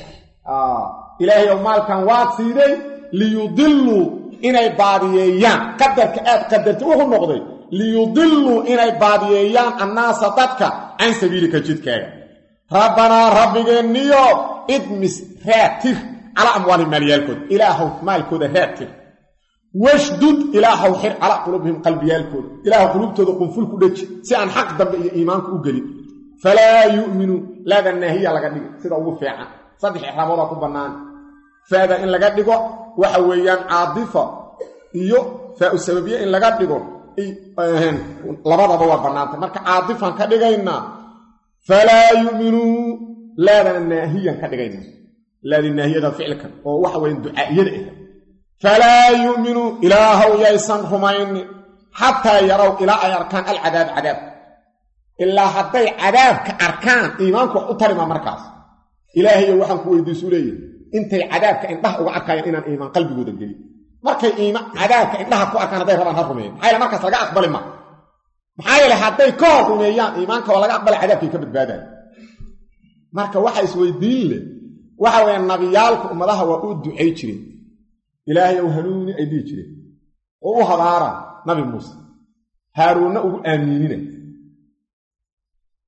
A: ilaahay ow maalkan waad siiday liyudilluu inay baadiyeeyaan qadarka aad qadartay wuxuu noqday liyudilluu inay baadiyeeyaan annaasa dadka can sabiilika jidkaaga rabbanaa rabbigeeniyo idmis raatir calaa amwaali maalyaalkooda ilaahow maalkooda raatir washdud ilaahow xir calaa quluubihim qalbiyaalkooda ilaahow quluubtooda qunful ku dheji si aan xaq dambe iyo iimaanku u gelin falaa yu'minuu laada naahiya laga dhigo sida ugu fiican 3 ixraaboodaa ku bannaan faada in laga dhigo waxa weeyaan caadifa iyo faa'u sababiye in laga dhigo labadaba waa bannaantay marka caadifaan ka dhigaynaa falaa yu'minuu laadana naahiyan ka dhigaynaa laadii naahiyada ficilkan oo waxa weyan ducaa'iyada ah falaa yu'minuu ilaahow yaysan rumaynin xataa yarow ilaa ay arkaan alcadaab cadaab ilaa hadday cadaabka arkaan iimaanku wax u tarima markaas ilaahayo waxaan ku weydiisu leeyahay intay cadaabka indhaha uga arkayaan inaan iimaan qalbigooda gelin markay cadaabka indhaha ku arkaan hadday rabaan ha rumeeyaan maxaa yeele markaas laga aqbali ma maxaa yeele hadday ka hor rumeeyaan iimaanka waa laga aqbala cadaabkay ka badbaadaan marka waxa isweydiin leh waxa weeye nabiyaalku ummadaha waa u ducay jireen ilaahay ou hanuuni ay dhihi jireen oo u habaara nabi muuse haaruunna ugu aamiinina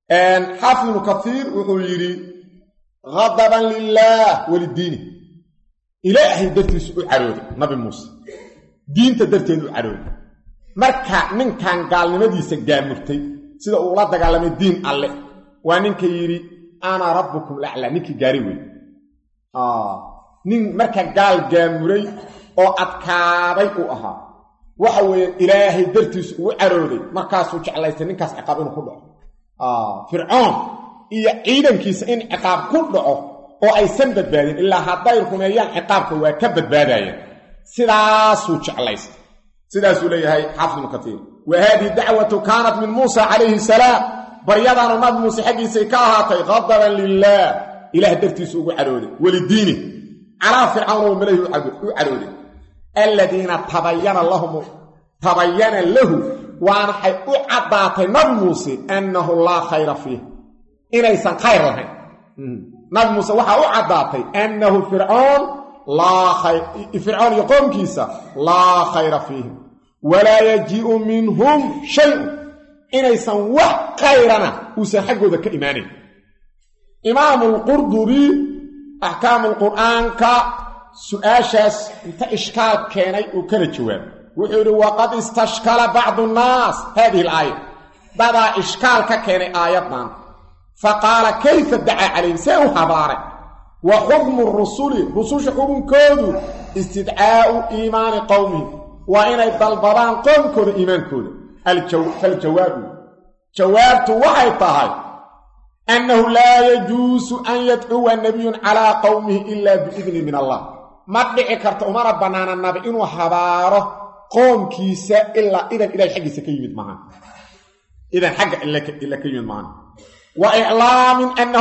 A: حافظ ابن كثير وحيري غضبا لله وللدين إلهي درتيس عرودي نبي موسى دين تدرتين عرودي marka ninkan gaalnimadiisa gaamurtay sida uu la dagaalamay diin alle waa ninka yiri ana rabbukum la'la ninki gaari weey nin marka gaal gaamuray oo adkaaday uu ahaa waxa weeye ilaahay dartiis uu carooday markaas uu jeclaystay ninkaas ciqaab inuu ku dhaco fircoon iyo ciidankiisa in ciqaab ku dhaco oo ay san badbaadin ilaa haday rumeeyaan ciqaabka waa ka badbaadayeen sidaas uu jeclaystay sidaas uu leeyahay xafid ibn kathir wa hadi da'watu kanat min Musa alayhi salam baryadan nabi Musa xaqiisay ka ahaatay ghadaban lillah ilah dartiisu ugu carooday walidiini ala fir'aun wa malayhi u carooday alladina tabayyana lahu wa an hay u cadaatay nabi Musa annahu la khayra fihi inaysan khayr lahayn nabi Musa waxa u cadaatay annahu fir'aun لا خير فرعون يقوم كيسا لا خير فيهم ولا يجيء منهم شيء إن يسوى خيرنا وسيحقوا ذلك إيماني إمام القرطبي أحكام القرآن كسؤاشاس انت إشكال كيني وكل جواب وحيروا وقد استشكل بعض الناس هذه الآية بعد إشكال كيني آياتنا فقال كيف ادعى عليهم سيوها بارك وحكم الرسول رسول حكم كودو استدعاء إيمان قومه وإن الضلبان قوم كود إيمان كود فالجواب جوابت وحيطها أنه لا يجوز أن يدعو النبي على قومه إلا بإذن من الله ما دعكرت أمر بنانا النبي إنه حباره قوم كيسا إلا إذن حق سكيمت معنا إذن حق إلا كيمت معنا وإعلام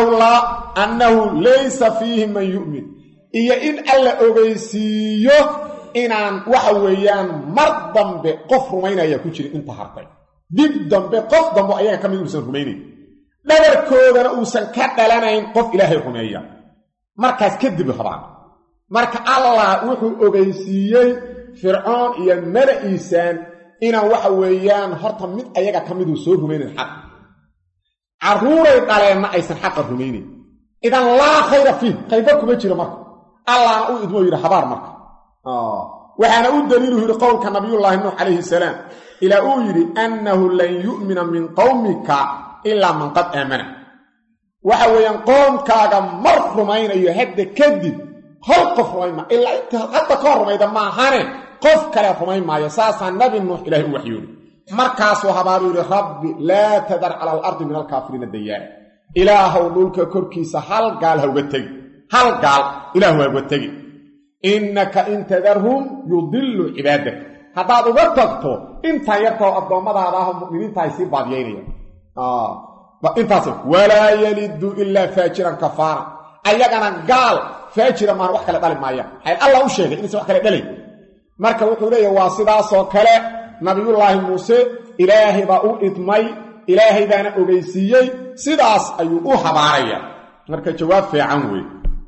A: أنه ليس فيه من يؤمن إيا إن ألا أغيسيه إنان وحويان مرضا بقف رمينا يكوشري انت حرطي ضدا بقف ضمو أيها كمين أوسان رميني نبر كودنا أوسان كدلانين قف إلهي رمينا مركز كدب خبان مركز الله وحو أغيسيه فرعون إيا مرئيسان إنان وحويان هرطا من أيها كمين أوسان رميني الحق عروري قالين ما أيسن حق الرميني إذن لا خير فيه قيبكم يجري مرك الله أقول إدمو يرى حبار مرك وحانا أقول دليله يرى قول كنبي الله نوح عليه السلام إلى أولي أنه لن يؤمن من قومك إلا من قد آمن وحاوين قوم كاغا مر رمين يهد كذب هل قف رمين إلا حتى قول رمين ما هاني قف كلا رمين ما يساسا نبي نوح إلهي وحيوني مركز وحبارو ربي لا تذر على الأرض من الكافرين الديار إله ولولك كركيس هل قال هو التقي هل قال إله هو التقي إنك إن تذرهم يضل عبادك هذا ضبطته إنت يرتو الضمد هذاهم مؤمنين تايسير بابيين انت ولا يلد إلا فاجرا كفارا أيضا قال فاجرا ما روح كلا طالب مايا حيث الله أشيغ إنسا وحكا لدلي مركز وحولي واصدا صوكلا نبي الله موسى إلهي باو إطمي إلهي دانا أغيسيي سيداس أيو حباريا مركا جواب في عنوي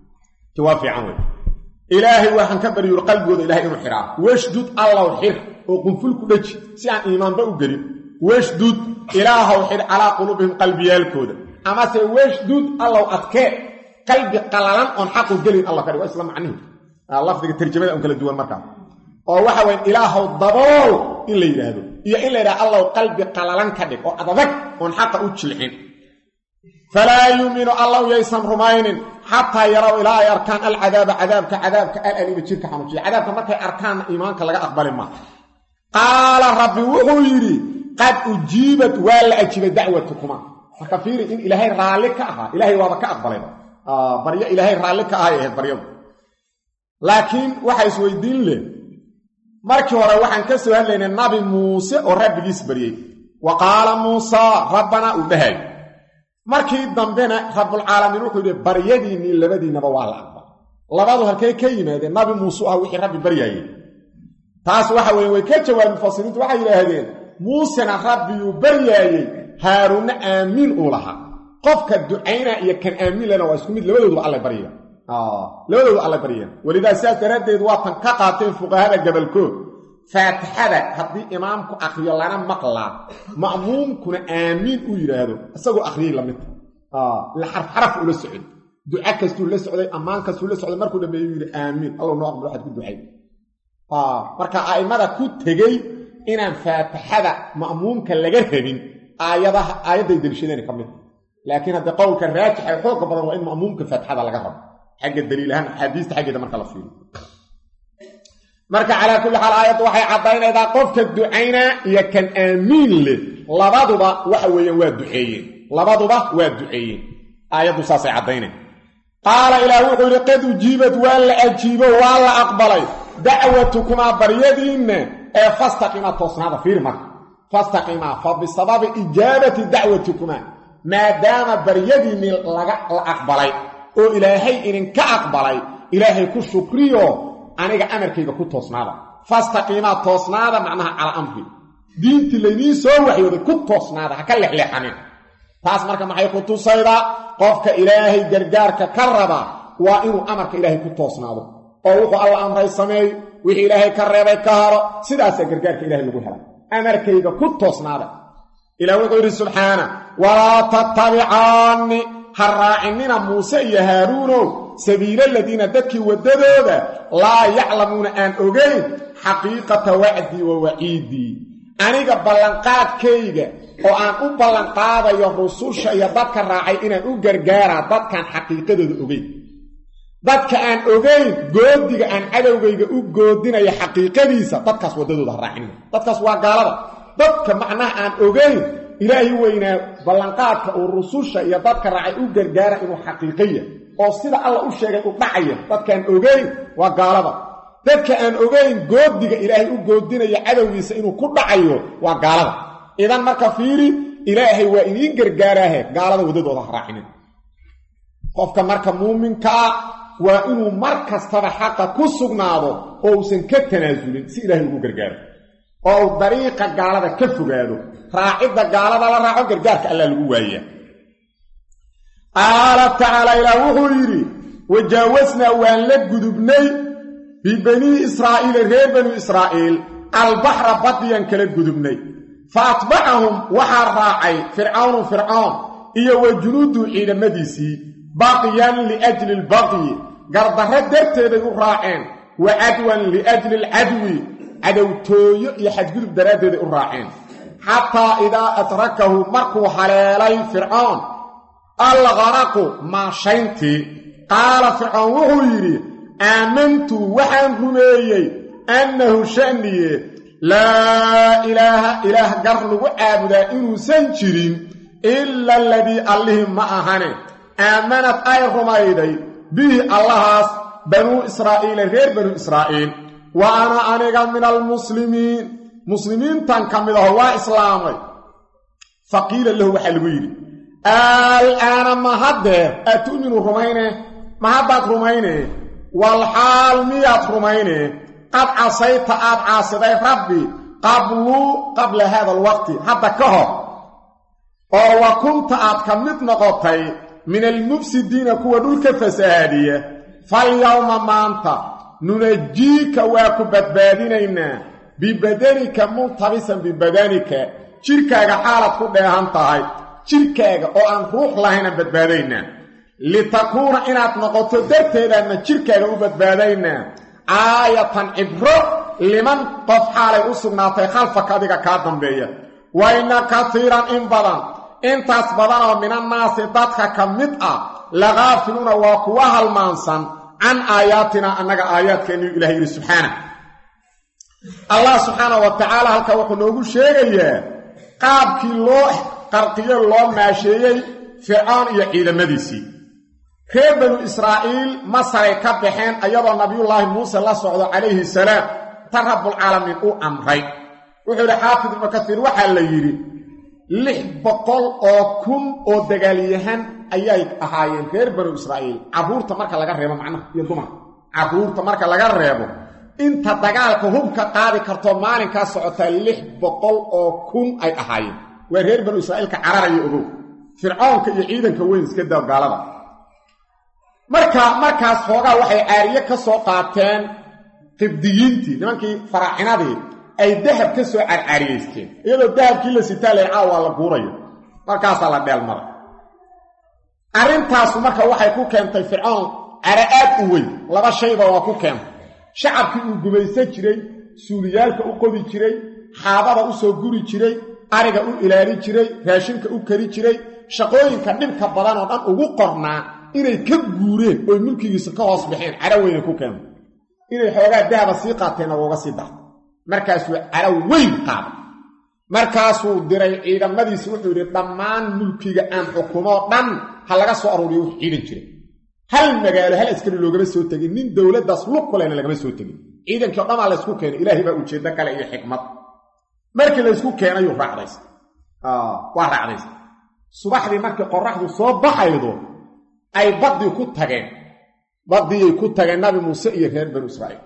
A: إلهي وحن كبر يرقل قود إلهي إنو حرام واشدود الله وحر وقنفل كدج سيان إيمان باو قريب واشدود إله وحر على قلوبهم قلبي الكود أما سي واشدود الله أتكي قلبي قلالان ونحقه قلين الله كريم وإسلام عنه الله فضيك الترجمة أنك للدول مركا oo waxa weyn ilaahu dabool in la yiraahdo iyo in la yiraahdo Allah qalbi qalalan ka dhig oo adag oo xaqa u jilcin fala yu'minu Allah yasam rumaynin hatta yaraw ila arkan al-adabka al-alim jirka xanuujiya adabka markay arkaan iimaanka laga aqbalin ma qala rabbi wuxuu yiri qad ujibat wal ajib da'watukuma marka fiiri in ilaahay raali ka aha ilaahay waaba ka aqbalay barya ilaahay raali ka aha ee baryo laakiin waxa is weydiin leh markii hore waxaan ka soo hadlaynay nabi Muuse oo rabbigiis bariyay waqala Muuse rabbana ubahay markii dambena rabbul alamin wuxuu yiri baryadiini labadiinaba waa la aqbal labadu halkay ka yimaadeen nabi Muuse ah wixii rabbi bariyay taas waxa way ka jawaab mufassiriintu waxay yiraahdeen Muuse na rabbi uu bariyay Haaruna aamin u laha qofka ducayna iyo kan aamin lana waa isku mid labadoodu Allah bariyo labadoodu alla bariyeen walidaa saas daradeed waa tan ka qaateen fuqahaada gabalkood faatixada haddii imaamku akhriyo lana maqlaa ma'muumkuna aamiin u yidhaahdo isagoo akhriyey lamid la xarf ula socday duca kastuu la socday ammaan kastuu la socday markuu dhameeyo yidhi aamiin allow noo aqbal waxaad ku ducay marka a'immada ku tegey inaan faatixada ma'muumka laga rabin aayadday daliishadeen ka mid laakiin haddii qowlka raajixa ee xooga badan waa in ma'muumka faatixada laga rabo xagga daliil ahaan axaadiista xaggeeda marka la fiiriyo marka calaa kulli xaal aayaddu waxay caddaynaydaa qofka ducayna iyo kan aamiin leh labaduba waxa weeyaan waa duceeyeen aayaddu saasay caddaynay qaala ilaah wuxuu yidhi qad ujiibad waa la ajiibo waa la aqbalay dacwatukumaa baryadiinna ee fastaqimaa toosnaada fiir marka fastaqimaa fa bisababi ijaabati dacwatikumaa maadaama baryadiinni la aqbalay oo ilaahay idinka aqbalay ilaahay ku shukriyo aniga amarkayga ku toosnaada fastaqiimaa toosnaada macnaha calaa amri diintii laydiin soo waxyooday ku toosnaada ha ka lexleexanin taas marka maxay ku tusaydaa qofka ilaahay gargaarka ka raba waa inuu amarka ilaahay ku toosnaado oo wuxuu alla amray sameeyo wixii ilaahay ka reebay ka haro sidaasaa gargaarka ilahay lagu hela amarkayga ku toosnaada ilaah wuxuu yidhi subxaana walaa tattabicaanni ha raacinina muuse iyo haaruunow sabiilaaladiina dadkii waddadooda laa yaclamuuna aan ogayn xaqiiqata wacdii wa waciidii aniga ballanqaadkayga oo aan u ballanqaadayo rususha iyo dadka raacay inaan u gargaaraa dadkaan xaqiiqadooda ogeyn dadka aan ogayn goodiga aan cadowgayga u goodinayo xaqiiqadiisa dadkaas waddadooda ha raacinina dadkaas waa gaalada dadka macnaha aan ogayn ilaahay weynaa ballanqaadka uu rususha iyo dadka raacay u gargaara inuu xaqiiqaya oo sida alla u sheegay u dhacaya dadkaan ogayn waa gaalada dadka aan ogayn goodiga ilaahay u goodinayo cadowgiisa inuu ku dhacayo waa gaalada idan marka fiiri ilaahay waa idiin gargaaraahe gaalada waddadooda ha raacinin qofka marka muuminkaa waa inuu mar kastaba xaqa ku sugnaado oo uusan ka tanaasulin si ilaahay ugu gargaaro oo uu dariiqa gaalada ka fogaado raacidda gaalada la raaco gargaarka allaa lagu waayaa qaala tacaala ilaah wuxuu yidhi wajaawasnaa waan la gudubnay bibanii israa'iila reer banu israa'iil albaxra badiyaan kala gudubnay fa atbacahum waxaa raacay fircawn iyo wa junuudu ciidamadiisii baqyan liajli albaqyi gardarro darteeday u raaceen wa cadwan liajli alcadwi cadowtooyo iyo xadgudub daraaddeeday u raaceen xataa idaa adrakahu markuu haleelay fircoon algaraqu maashayntii qaala fircoon wuxuu yidhi aamantu waxaan rumeeyey annahu sha'niye laa ilaaha ilaah gar lagu caabudaa inuusan jirin ila aladii allihii ma ahane aamanad ay rumayday bihi allahaas banuu israa'iila reer banuu israa'iil wa ana aniga min almuslimiin muslimiintan ka mid aho waa islaamay fa qiila lahu waxaa lagu yidhi al'aana ma haddeer aad tu'minu rumayne ma haddaad rumayne walxaal miyaad rumayne qad casayta aad caasiday rabbi qabla haada alwaqti hadda ka hor oo wa kunta aad ka mid noqotay min almufsidiina kuwa dhulka fasahaadiya falyawma maanta nunajiika waa ku badbaadinaynaa bibadanika multabisan bibadanika jirkaaga xaalad ku dheehan tahay jirkaaga oo aan ruux lahayna badbaadaynaa litakuuna inaad noqoto darteedaadna jirkaaga u badbaadaynaa aayatan cibro liman qof xaalay u sugnaatay khalfaka adiga kaa dambeeya wa inna katiiran in badan intaas badanoo minannaasi dadka ka mid ah lagaafiluuna waa kuwa halmaansan can aayaatina annaga aayaadkeennuu ilahay yidhi subxaana allah subxaana wa tacaala halkaa wuxuu noogu sheegayaa qaabkii loo qarqiyo loo maasheeyey fircoon iyo ciidamadiisii reer banu israa'iil masaray ka baxeen ayadoo nabiyullaahi muuse la socdo calayhi salaam ta rabbulcaalamiin u amray wuxuu yidhi xaafid ibnu kasiir waxaa la yidhi 600,000 oo dagaalyahan ayay ahaayeen reer banu israa'iil carruurta marka laga reebo macnaha iyo dumarka carruurta marka laga reebo inta dagaalka hubka qaadi karto maalinkaa socotaa 600,000 ay ahaayeen waa reer banu israa'iilka cararaya ogow fircoonka iyo ciidanka weyn iska daa gaalada markaas hoogaa waxay caariye ka soo qaateen qibdiyiintii nimankii faraacinadii ay dahab ka soo carcariyeysteen iyadoo dahabkii la sitaalay caawa la guurayo markaasaa la dheelmaray arrintaasu marka waxay ku keentay fircoon caraad u weyn laba shayba waa ku keentay shacabkii uu gumaysan jiray suuliyaalka u qodi jiray xaabada u soo guri jiray ariga u ilaali jiray raashinka u kari jiray shaqooyinka dhibka badan oo dhan ugu qornaa inay ka guureen oo mulkigiisa ka hoos baxeen caraw weyn ku keentay inay xoogaa dahaba sii qaateen oo uga sii dhaxay markaasuu caraw weyn qaaday markaasuu diray ciidamadiisa wuxuu yidhi dhammaan mulkiga aan xukumo dhan ha laga soo aruuriyo wuxuu ciidan jiray hal magaalo hal askari loogama soo tegin nin dowladdaas lug kulena lagama soo tegin ciidankii oo dhammaa laysku keenay ilaahay baa ujeeddo kale iyo xikmad markii laysku keenayuu raacdaysa waa raacdaysa subaxdii markii qorraxdu soo baxaydo ay baddii ku tageen nabi muuse iyo reer banu israa'iil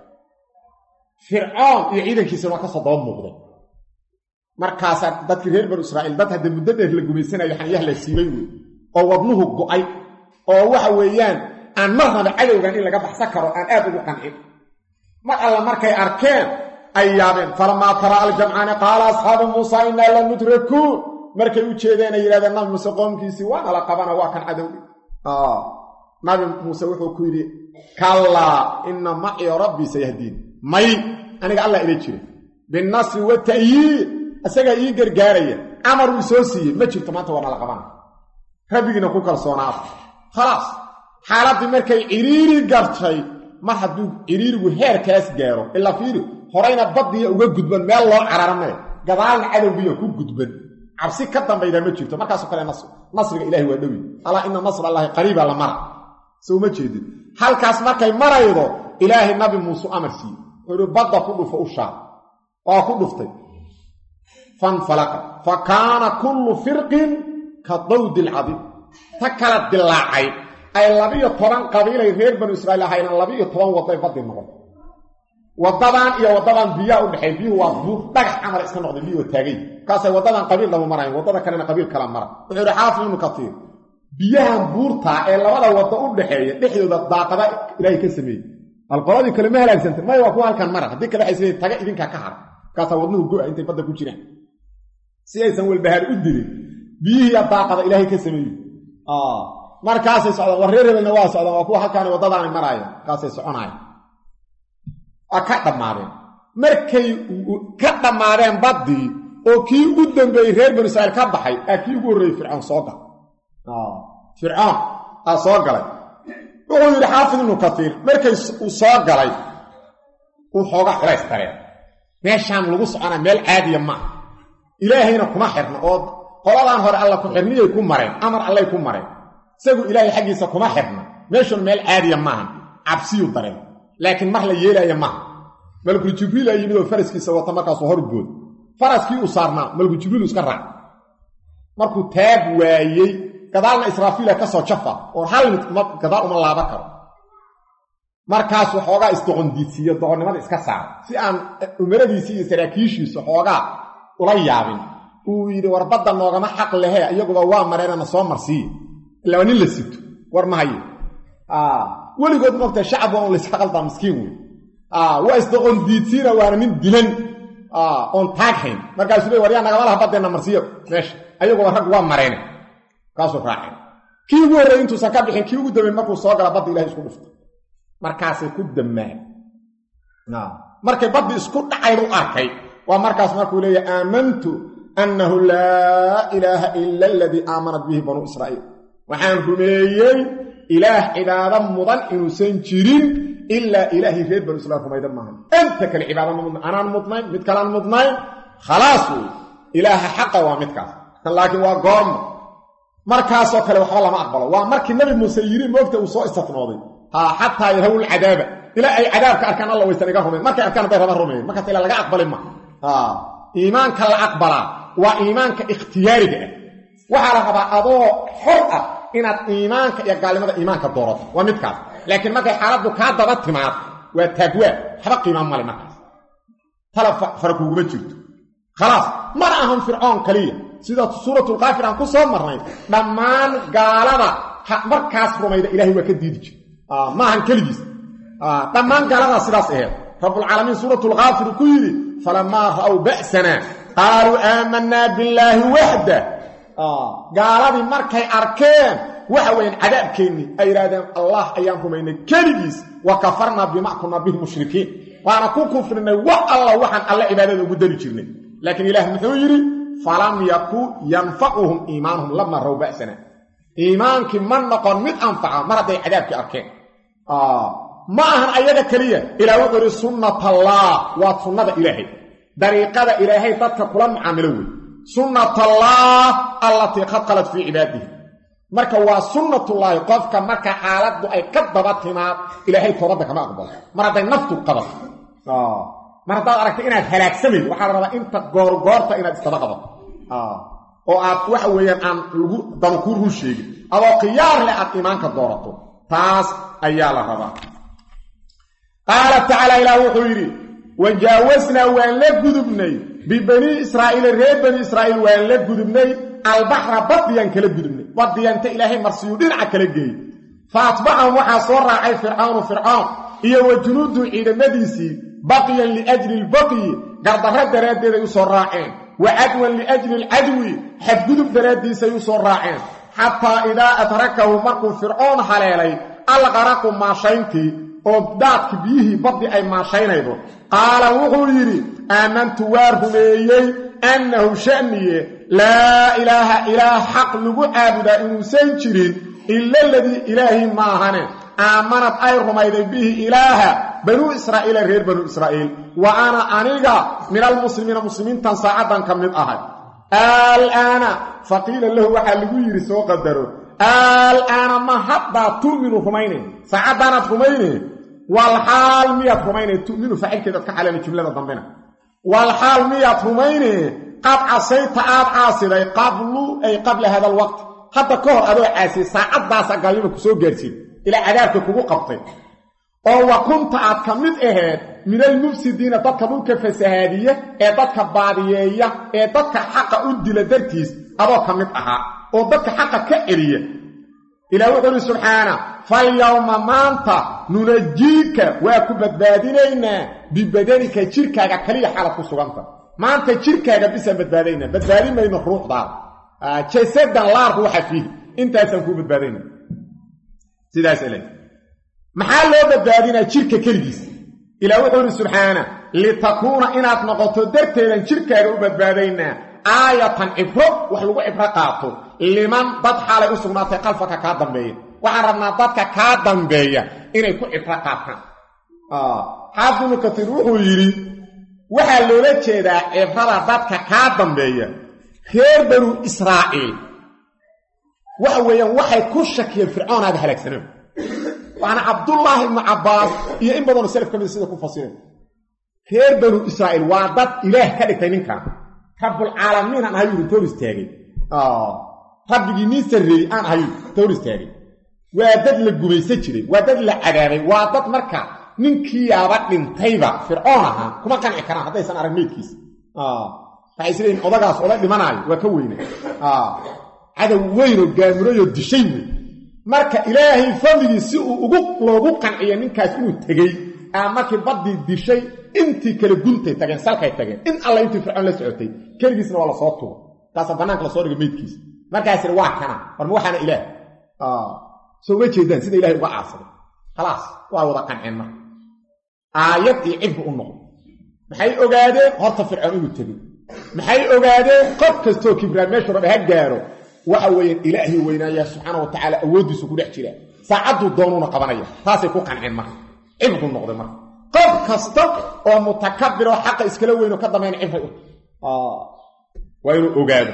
A: fircoon iyo ciidankiisana waa ka soo daba muuqday markaasaa dadkii reer banu israa'iil dad hadda muddo dheer la gumaysanayo xanyaha la siibay wey oo wadnuhu go'ay oo waxa weeyaan aan marnaba cadowgan in laga baxsan karo aan aad ugu qancin mar alla markay arkeen ay yaabeen falamaa taraa aljamcaani qaala asxaabu muusaa innaa la mudrakuun markay u jeedeen ay yidhahdeen nabi muuse qoomkiisii waana la qabana waa kan cadowgi nabi muuse wuxuu ku yidhi kallaa inna maciya rabbii sayahdiin may aniga allah ila jira binnasri wata'yiid isagaa ii gargaaraya amaruu isoo siiyey ma jirto maanta waana la qabana rabbigiina ku kalsoonaada khalaas xaaladdii markay ciriiri gartay mar hadduu ciriirigu heerkaas gaaro ilaa fiiri horayna baddiya uga gudban meel loo cararanayo gadaalna cadowgiiya ku gudban cabsi ka dambaydaa ma jirto markaasoo kale nasriga ilaahay waa dhowi alaa ina nasr allaahi qariiba la mara soo ma jeedin halkaas markay maraydo ilaahay nabi muuse amar siiyey wuxuu ihi badda ku dhufo u shaar waa ku dhuftay fanfalaqa fa kaana kullu firqin ka dawdi alcadiim ta kala dilaacay ay 12 qabiilay reer banu israa'iil ahayna 12 waday baddi noqon wadadan iyo wadadan biya u dhaxay biyo waa buur dhagax amal iska noqday biyo taagay kaasay wadadan qabiil lama marayn wadada kalena qabiil kala mara wuxuu xaafid ibn kathir biyahan buurta ee labada wada u dhaxeeya dhexdooda daaqada ilaahay ka sameeyay alqoladii kale ma halaagsantaa ma waa ku halkan mara hadii kale waxay taga idinka ka har kaasa wadnuhu go'a intay badda ku jiraan si aysan walbahaar u dilin biyihi daaqada ilaahay ka sameeyay markaasay socdaan wareereelna waa socdaan waa kuwa halkaan wadadaan maraya kaasay soconayaan ka dhamaadeen markay ka dhamaadeen badii oo kii u dambeeyay reer banu israa'iil ka baxay kii ugu horeeyay fircoon soo galay fircoon soo galay wuxuu yidhi xaafid ibnu katiir markay uu soo galay uu xooga xirays tareen meeshaan lagu socona meel caadiya ma ilaahayna kuma xirna oo qoladan hore alla ku xirniyay ku mareen amar allay ku mareen isagu ilaahay xaqiisa kuma xirna meeshan meel caadiya maahan cabsiyu dareen laakiin mar la yeelaya maaha malku jibriil ay yimid oo faraskiisa wata markaas hor bood faraskii uu saarnaa malku jibriil iska raac markuu taag waayay gadaalna israafiila ka soo jafa oo hal mid gadaal uma laaba karo markaas waxoogaa isdoqondiisiyo doqonnimada iska saar si aan umaradiisii iyo saraakiishiisa xoogaa ula yaabin uu yidhi war badda noogama xaq lehe iyaguba waa mareerana soo marsiiye ilaa nin la sito war ma haye weligood moogta shacab waa un layska qaldaa miskiin wey waa isdoqondiidsiina waana nin dilan oon taaghayn markaasuu le war yaa nagama laha baddeenna marsiiyo meesha ayaguba rag waa mareene kaasuu raaceen kii ugu horreeyey intuusan ka bixin kii ugu dambeyn markuu soo gala badda ilahay isku dhuftay markaasay ku dammaan markay baddi isku dhacayd u arkay waa markaas markuu leeyahay aamantu annahu laa ilaaha ila aladii aamanat bihi banuu israa'iil waxaan rumeeyey ilaah cibaado mudan inuusan jirin ilaa ilaahay reer banu israa'iil rumaydan maahan inta kale cibaado ma mudnayn anaan mudnayn mid kalaan mudnayn khalaas wey ilaaha xaqa waa midkaas laakiin waa goorma markaasoo kale waxba lama aqbalo waa markii nabi muuse yiri moogta uu soo istifnooday xataa yarawul cadaaba ilaa ay cadaabka arkaan alla waysan iga rumayn markay arkaan bay raba rumayn markaas ilaa laga aqbalin ma iimaanka la aqbalaa waa iimaanka ikhtiyaariga waxaa la rabaa adoo xor ah inaad iimaanka iyo gaalnimada iimaanka doorato waa midkaas laakiin markay xaaladdu kaa daba timaad waa taagwaa waxba qiimaan male markaas tala farakuguma jirto khalaas mana ahan fircoon kaliya sida suuratulkaafir aan ku soo marnay dhammaan gaalada markaas rumayda ilaahay waa ka diidi jira maahan keligiis dhammaan gaaladaas sidaas aheed رب العالمين سورة الغافر كيري فلما رأوا بأسنا قالوا آمنا بالله وحده قالوا مركي أركان وحوين عذاب كيني أي رادم الله أيامكم إن كلبيس وكفرنا بما كنا به مشركين وأنا كفرنا والله وحن الله إبادة وقدر يجرني لكن إله محيري فلم يكن ينفعهم إيمانهم لما رأوا بأسنا إيمانك من نقل من أنفع مرة عذابك أركان ما أهن أيضا كلية إلى وقر سنة الله وسنة إلهي طريقة إلهي تتكلم معاملوه سنة الله التي خلقت في عباده marka waa sunnatullaahi qofka marka xaaladu ay ka daba timaad ilaahay toobada kama aqbal mar haday naftu qabo mar haday aragto inaad halaagsamay waxa la rabaa inta goorgoorta inaad istaba qabato oo aad wax weeyaan aan lagu daba ku run sheegin adoo qiyaar leh aad iimaanka doorato taas ayaa la rabaa qaala ta'ala ilaahu khayri wajaawasna wa la gudubnay bi bani israa'iil reer bani israa'iil wa la gudubnay البحر بديان كلا غدمني بديان تا الهي مرسيو دينعا كلا geey فاتبعهم وحا سو راعي فرعون iyo wajnuud ciidamadiisi baqiyan li ajli al-baqi gardarra daradeeda ay soo raaceen wa adwan li ajli al-adwi hadgudub daradeisa ay soo raaceen hatta ida atrakahu marku fir'aun haleelay al-gharaq ma shaynti oo daadki bihi badi ay ma shaynaydo qaala wuxuu yiri amantu warhumeeyay annahu shaniye لا إله إلا حق لغو عابدا إنو سنجرين إلا الذي إلهي ماهنا آمنت أي رميد به إله بنو إسرائيل غير بنو إسرائيل وأنا أنيقا من المسلمين تنساعدا كمن أحد الآن فقيل له وحلقو يرسو قدروا الآن ما حتى تؤمنوا رميني ساعدنا رميني والحال مية رميني تؤمنوا فعل كذا كحالة جملة ضمنا والحال مية رميني قد عصيت عاصي قبل هذا الوقت حتى كهر أدو عاسي ساعد داسا قليبك سو جرسين إلى عذابك كوكو قبطي وكنت أتكمد من المفسدين تدك ملك فسهادية تدك بارية تدك حق أدي لدرتيس أدو كمد وتدك حق كأرية إلى وقت سبحانه فاليوم مانتا ننجيك ويكبت بادينينا ببدانك شركة كلية حالة سبحانه maanta jirkaaga bisa badbaadayna badbaadin mayno ruuxda jeesadan la ruuxa fihi intaasan ku badbaadayna sidaas ilay maxaa loo badbaadinaa jirka kaligiis ilaa wuxuu subhanahu li takuna inaad noqoto darteedan jirkaaga u badbaadayna aayatan ibro wax lagu ibra qaato liman dad xalay u sugnaatay qalfaka ka dambeeya waxaan rabnaa dadka ka dambeeya inay ku ibra qaataan haadinu katir wuxuu yiri waxa loola jeedaa cibrada dadka ka dambeeya reer banu Israa'iil waxa weeyaan waxay ku shakiyeen fircoon aad halaagsaneen waana Abdullah ibn Abbas iyo in badan salaf kamid sida ku fasireen reer banu Israa'iil waa dad ilaah ka dhigtay ninka rabbul alamin aan hayu tooris taagay rabbigi ni sarreey aan hayu tooris taagay waa dad la gumaysan jiray waa dad la cadaabay waa dad marka ninkii yaaba dhintayba fircoon aha kuma qanci karaan hadaysan aragmeedkiis faayisleen odagaas oday dhimanaay waa ka weynay cadaw weyn oo gaamurayo dishay marka ilaahay fadligiisa uu ugu loogu qanciyo ninkaas inuu tagay markii badii dishay intii kala guntay tageen salkay tageen in alla intii fircoon la socotay kaligiisna waa la soo tuuro taas banaanka la soo dhigay meedkiis markaas waa kana war waxana ilaah soo wajeedaan sida ilaahay uga caasay خلاص waa wada qanceen marka aayad iibku u noqdo maxay ogaadeen horta fircoon inuu tagay maxay ogaadeen qof kasto kibra meesha rabaa gaaro waxa weeyeen ilaahi weynaaya subhanahu wa ta'ala awoodiisu ku dhex jira saacadu doonuna qabanaya taasay ku qanceen marka iibku noqdo marka qof kasta oo mutakabbir oo xaq iskala weyn oo ka dameen iibku waa inuu ogaado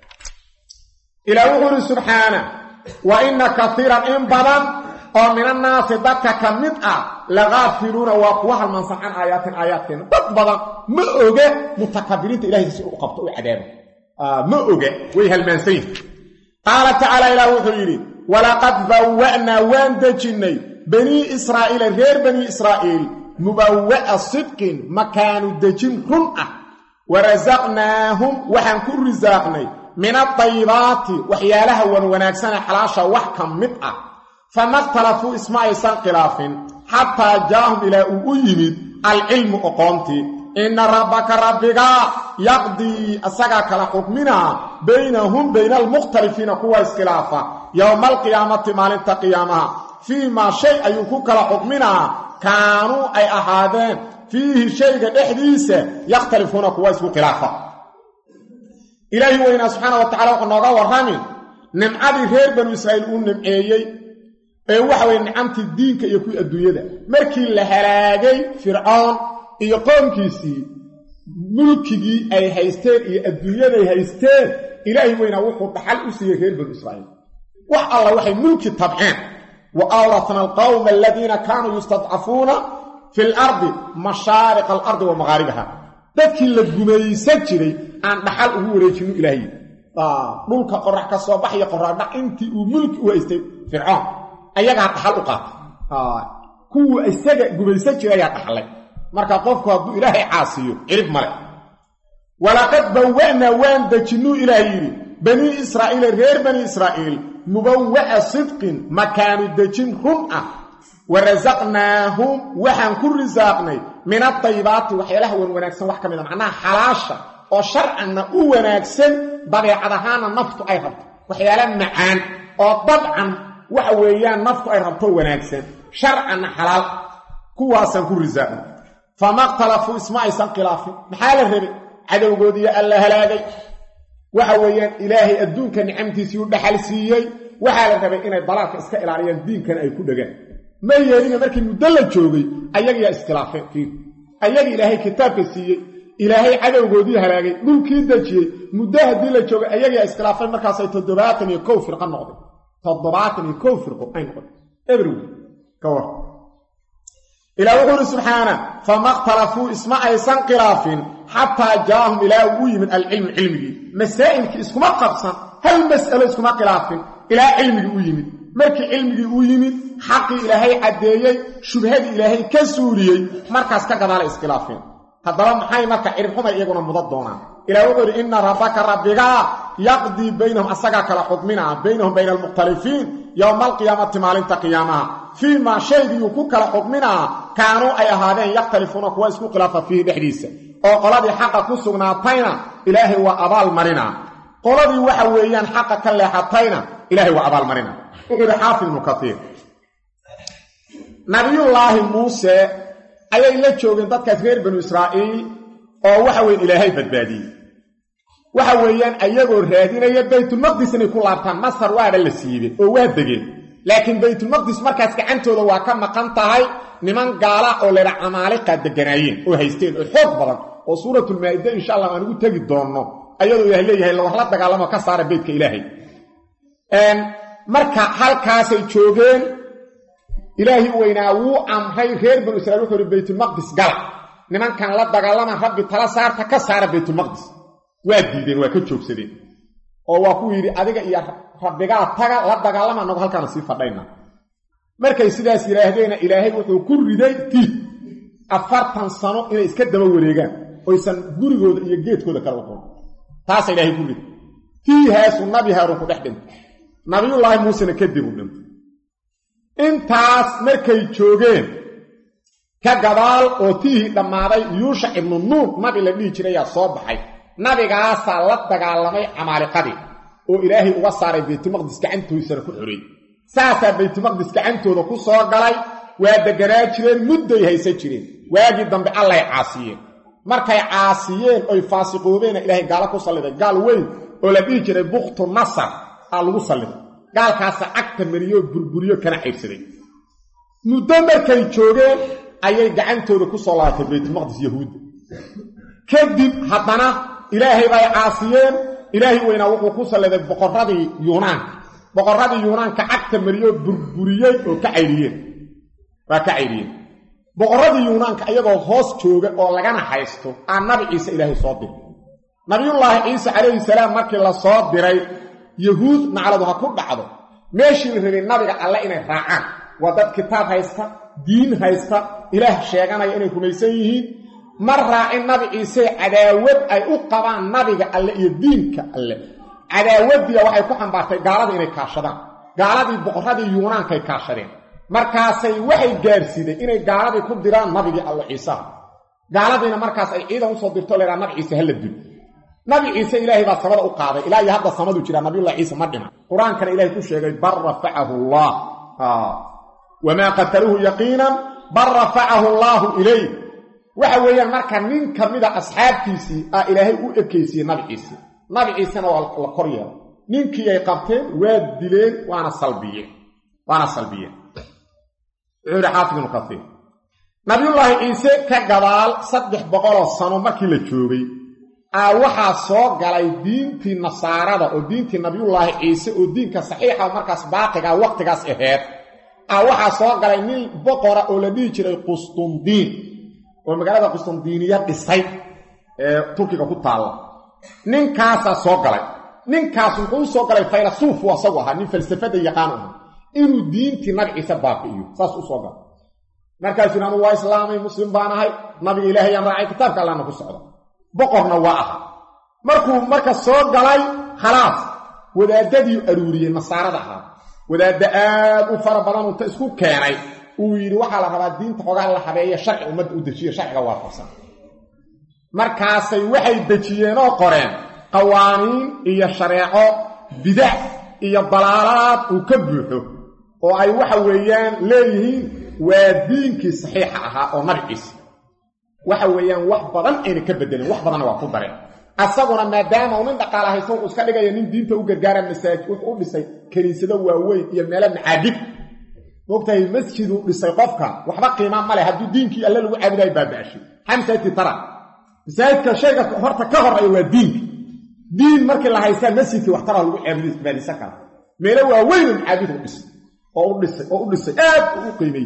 A: ilaahu subhanahu wa inna kathiran in badan ومن الناس ذاتك كمدأ لغافلون وقوها المنصح عن آياتنا بطبضا ما أوجه متكبرين إلهي سيء وقبطوا عذابه ما أوجه ويها المنسين قال تعالى إلى وحيري ولقد بوأنا واندجني بني إسرائيل غير بني إسرائيل مبوأ صدق مكان الدجن رمأة ورزقناهم وحنكون رزاقني من الطيبات وحيالها ونكسنا حلاشا وحكم مدأ فما اختلفوا اسماء سنقلاف حتى جاءهم إلى أيمد العلم أقومتي إن ربك ربك يقضي أساقك لحكمنا بينهم بين المختلفين قوة اسكلافة يوم القيامة مالنت قيامها فيما شيء يكوك لحكمنا كانوا أي أحادين فيه شيء إحديث يختلفون قوة اسكلافة إلهي وإنا سبحانه وتعالى وقلنا ورحمين نمعدي غير بنو إسرائيل نمعيي waxa way ni'amti diinka iyo ku adduunyada markii la halaagay fir'aun iyo qoomkiisii mulkigii ay haysteen iyo adduunyada ay haysteen ilaahay weyna wuxuu dhaxal u siiyay reer banu israa'iil wax alla waxay mulki tabcaan wa awrathna alqawma alladheena kanu yustad'afuna fil ardi mashaariq al ardi wa magharibaha dadkii la gumaysan jiray aan dhaxal ugu wareejin ilaahay dhulka qorax ka soo baxay qorax dhac intii uu mulki u haystay fir'aun ayaga dhaxal u qaatay kuwa isaga gubaysan jiray ayaa dhaxlay marka qofku hadduu ilaahay caasiyo cirib male walaqad bawwa'na waan dajinu ilaahi bani israa'iil reer bani israa'iil mubawwa'a sidqin makaanu dajin rum'a warazaqnaahum waxaan ku risaaqnay min at-tayyibaati waxyaalaha wanaagsan wax kamid ah macnaha xalaasha oo sharcanna u wanaagsan dabeecadahaana naftu ay rabto waxyaalaha macaan oo dabcan waxa weeyaan naftu ay rabto wanaagsan sharcan xalaal kuwaasan ku risaaqay famaqtalafu isma'aysan khilaafi maxaa la rabay cadawgoodiya alla halaagay waxa weeyaan ilaahay adduunka nicamtiisii u dhaxal siiyay waxa la rabay inay dalaalka iska ilaaliyaan diinkan ay ku dhagaan ma yeelina markii muddo la joogay ayaga iskhilaafeen ayaga ilaahay kitaabka siiyay ilaahay cadawgoodii halaagay dhulkii dajiyay muddo hadii la joogay ayaga iskhilaafeen markaas ay 71 firqa noqday تضبعاتني كفر قرآن everywhere كور إلى وحور سبحانه فما اختلفوا اسماء يسان قلاف حتى جاءهم إلى أبوي من العلم علمي مسائل اسكما قبصا هل مسألة اسكما قلاف إلى علمي أويمد مركي علمي أويمد حقي إلهي عديي شبهد إلهي كسوري مركز كقضاء اسكلافين هذا محاي مركا عرفهم يقولون مضدونا إلى وقر إن ربك ربك يقضي بينهم أساقك لحكمنا بينهم بين المختلفين يوم القيامة مالنت قيامها فيما شيء يكوك لحكمنا كانوا أي هذين يختلفون كويس خلافة فيه بحديثة وقالوا حقا كسغناتينا إلهي وأبال مرنا قالوا وحويان حقا كاللحطينا إلهي وأبال مرنا وقال حافظ المكثير نبي الله موسى أي إلا تشوغن تدك غير بنو إسرائيل oo waxa weyn ilaahay badbaadiyay waxa weeyaan ayagoo raadinaya baytul maqdis inay ku laabtaan masar waaba la siibay oo waa degeen laakiin baytul maqdis markaas gacantooda waa ka maqan tahay niman gaala oo leeyahay Amaaliqa deganaayeen oo haysteen oo xoog badan oo suuratul maa'ida insha Allah aan ugu tagi doono ayadoo ilaahay leeyahay la dagaalamo ka saara beedka ilaahay marka halkaas ay joogeen ilaahi weynaa wuu amray reer banu israa'iil wuxuu baytul maqdis gala nimankan la dagaalama rabbi tala saarta ka saara baytul maqdis waa diideen waa ka joogsadeen oo waa ku yiri adiga iyo rabbiga taga la dagaalama nagu halkaan si fadhayna markay sidaas yiraahdeen ilaahay wuxuu ku riday tii 40 sano inay iska daba wareegaan oo isan gurigooda iyo geedkooda kala waqo taas ilaahay ku riday tii haasu nabi haarun ku dhaxdin nabiyullaahi muuse kadib u dhintay intaas markay joogeen ka gadaal oo tii dhamaaday yuusha ibn nuun nabi la dhigi jiray soo baxay nabigaas la dagaalamay Amaaliqadii oo ilaahay uga saaray baytul maqdis gacantiisa ku xuriyay saasa baytul maqdis gacantooda ku soo galay waa deganaa jireen muddo ay haysan jireen waagi dambe Allah ay caasiyeen markay caasiyeen oo faasiqoobeen ilaahay gaala ku saliday gaal weyn oo la dhigi jiray buqtu nasr lagu saliday gaalkaas agta mariyo burburiyo kana xirsaday muddo markay joogeen ayay gacantooda ku soo laatay baytul maqdis yahuud kadib haddana ilaahay bay caasiyeen ilaahay weyna wuxuu ku saliday boqoradii yuunaanka agta mariyo burburiyay oo ka cayriyeen boqoradii yuunaanka ayagoo hoos jooga oo lagana haysto aan nabi ciise ilaahay soo diray nabiyullaahi ciise calayhi salaam markii la soo diray yahuud nacladu ha ku dhacdo meeshii rabay nabiga alle inay raacaan waa dad kitaab haysta diin haysta ilaah sheeganaya inay rumaysan yihiin mar raacin nabi ciise cadaawad ay u qabaan nabiga alle iyo diinka alle cadaawadii waxay ku xambaartay gaalada inay kaashadaan gaaladii boqoradii yuunaanka ay kaashadeen markaasay waxay gaarsiiday inay gaaladii ku diraan nabigii alla ciise gaaladiina markaas ay ciidan u soo dirto leeyahay nabi ciise hal dib nabi ciise ilaahay baa samada u qaaday ilaahay hadda samadu jira nabi allah ciise ma dhima quraankana ilaahay ku sheegay bar rafa'ahu allah wama qataluhu yaqinan bar rafa'ahu allah ilayhi waxa weeyaan marka nin kamida asxaabtiisii ilaahay u ekeysiyay nabi ciisena waa la koryeelay ninkii ay qabteen waa dileen waana salbiyeen عود حافظ بن كثير نبي الله عيسى كغدال 300 سنه markii la joogay waxa soo galay diintii nasaarada oo diintii nabi allah ciise oo diinka saxiixa markaas baaqiga waqtigaas aheed waxa soo galay nin boqora oo la dhigi jiray Qustundiin oo magaalada Qustundiiniya dhisay Turkiga ku taala ninkaas soo galay ninkaas wuxuu soo galay filosof wasagu ahaa nin falsafada yaqaan inuu diintii nabi ciise baaqiyo saas u soo gal markaas inuu waa islaamay muslim baanahay nabi ilaahay aan raacay kitaabka Allahna ku socdo boqorna waa ah marka soo galay khalaas wadaadadii aruuriyay nasaarada wadaada aad u fara badan oo isku keenay uu yiri waxa la rabaa diinta xogaa la habeeyo sharci umad u dejiyo sharciga waafaqsan markaasay waxay dejiyeen oo qoreen qawaaniin iyo shariico bidac iyo balaalaad uu ka buuxo oo ay waxa weeyaan leeyihiin waa diinkii saxiixa ahaa oo nabigiisa waxa weeyaan wax badan ay ka bedeleen wax badan waa ku dareen asaguna maadaama uu dhaqaalahaysan uu iska dhigayo nin diinta u gargaara masaajid wuxuu u dhisay kaniisada waaweyn iyo meelo macaabid waqtay masjid uu dhisay qofka waxba qiimo ma leh hadii diinkii alla lagu caabuday baabaashi xamsaati tara masaajidka shayga horta ka hor ay waa diin markii la haysta masjidki wax tara lagu caabuday baadisa kara meelo waaweyn macaabid uu dhisay aad u qiimay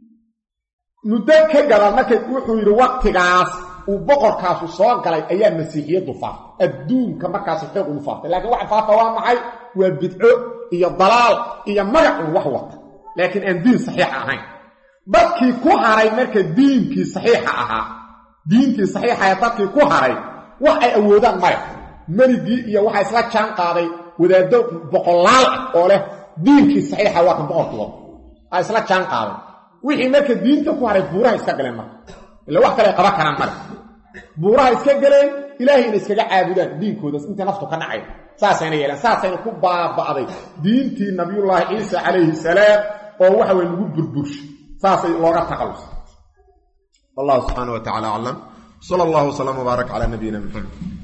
A: muddo ka gadaal markay wuxuu yiri waqtigaas uu boqorkaas soo galay ayaa masiixiyadu faafay adduunka markaas xoog u faafay laakiin waxa faafa waa maxay waa bidco iyo dalaal iyo magac wax wata laakiin aan diin saxiix ahayn dadkii ku haray marka diinkii saxiixa ahaa diintii saxiixa dadkii ku haray wax ay awoodaan marigii iyo waxa isla jaan qaaday wadaado boqolaal oo leh diinkii saxiixa waa kan boqorkooda ay isla jaan qaaday wixii marka diinta ku haray buuraha iska galeen marka ila wax kale qaba karaan marka buuraha iska galeen ilaahayna iskaga caabudaan diinkooda inta naftu ka dhacay saasayna yeelan saasayna ku baabaaday diintii nabiyullah ciise alayhi salaam oo waxa weey lagu burburshay saasay looga taqallus Allah subhanahu wa ta'ala a'lam sallallahu wa sallam wa barak ala nabiyyina muhammad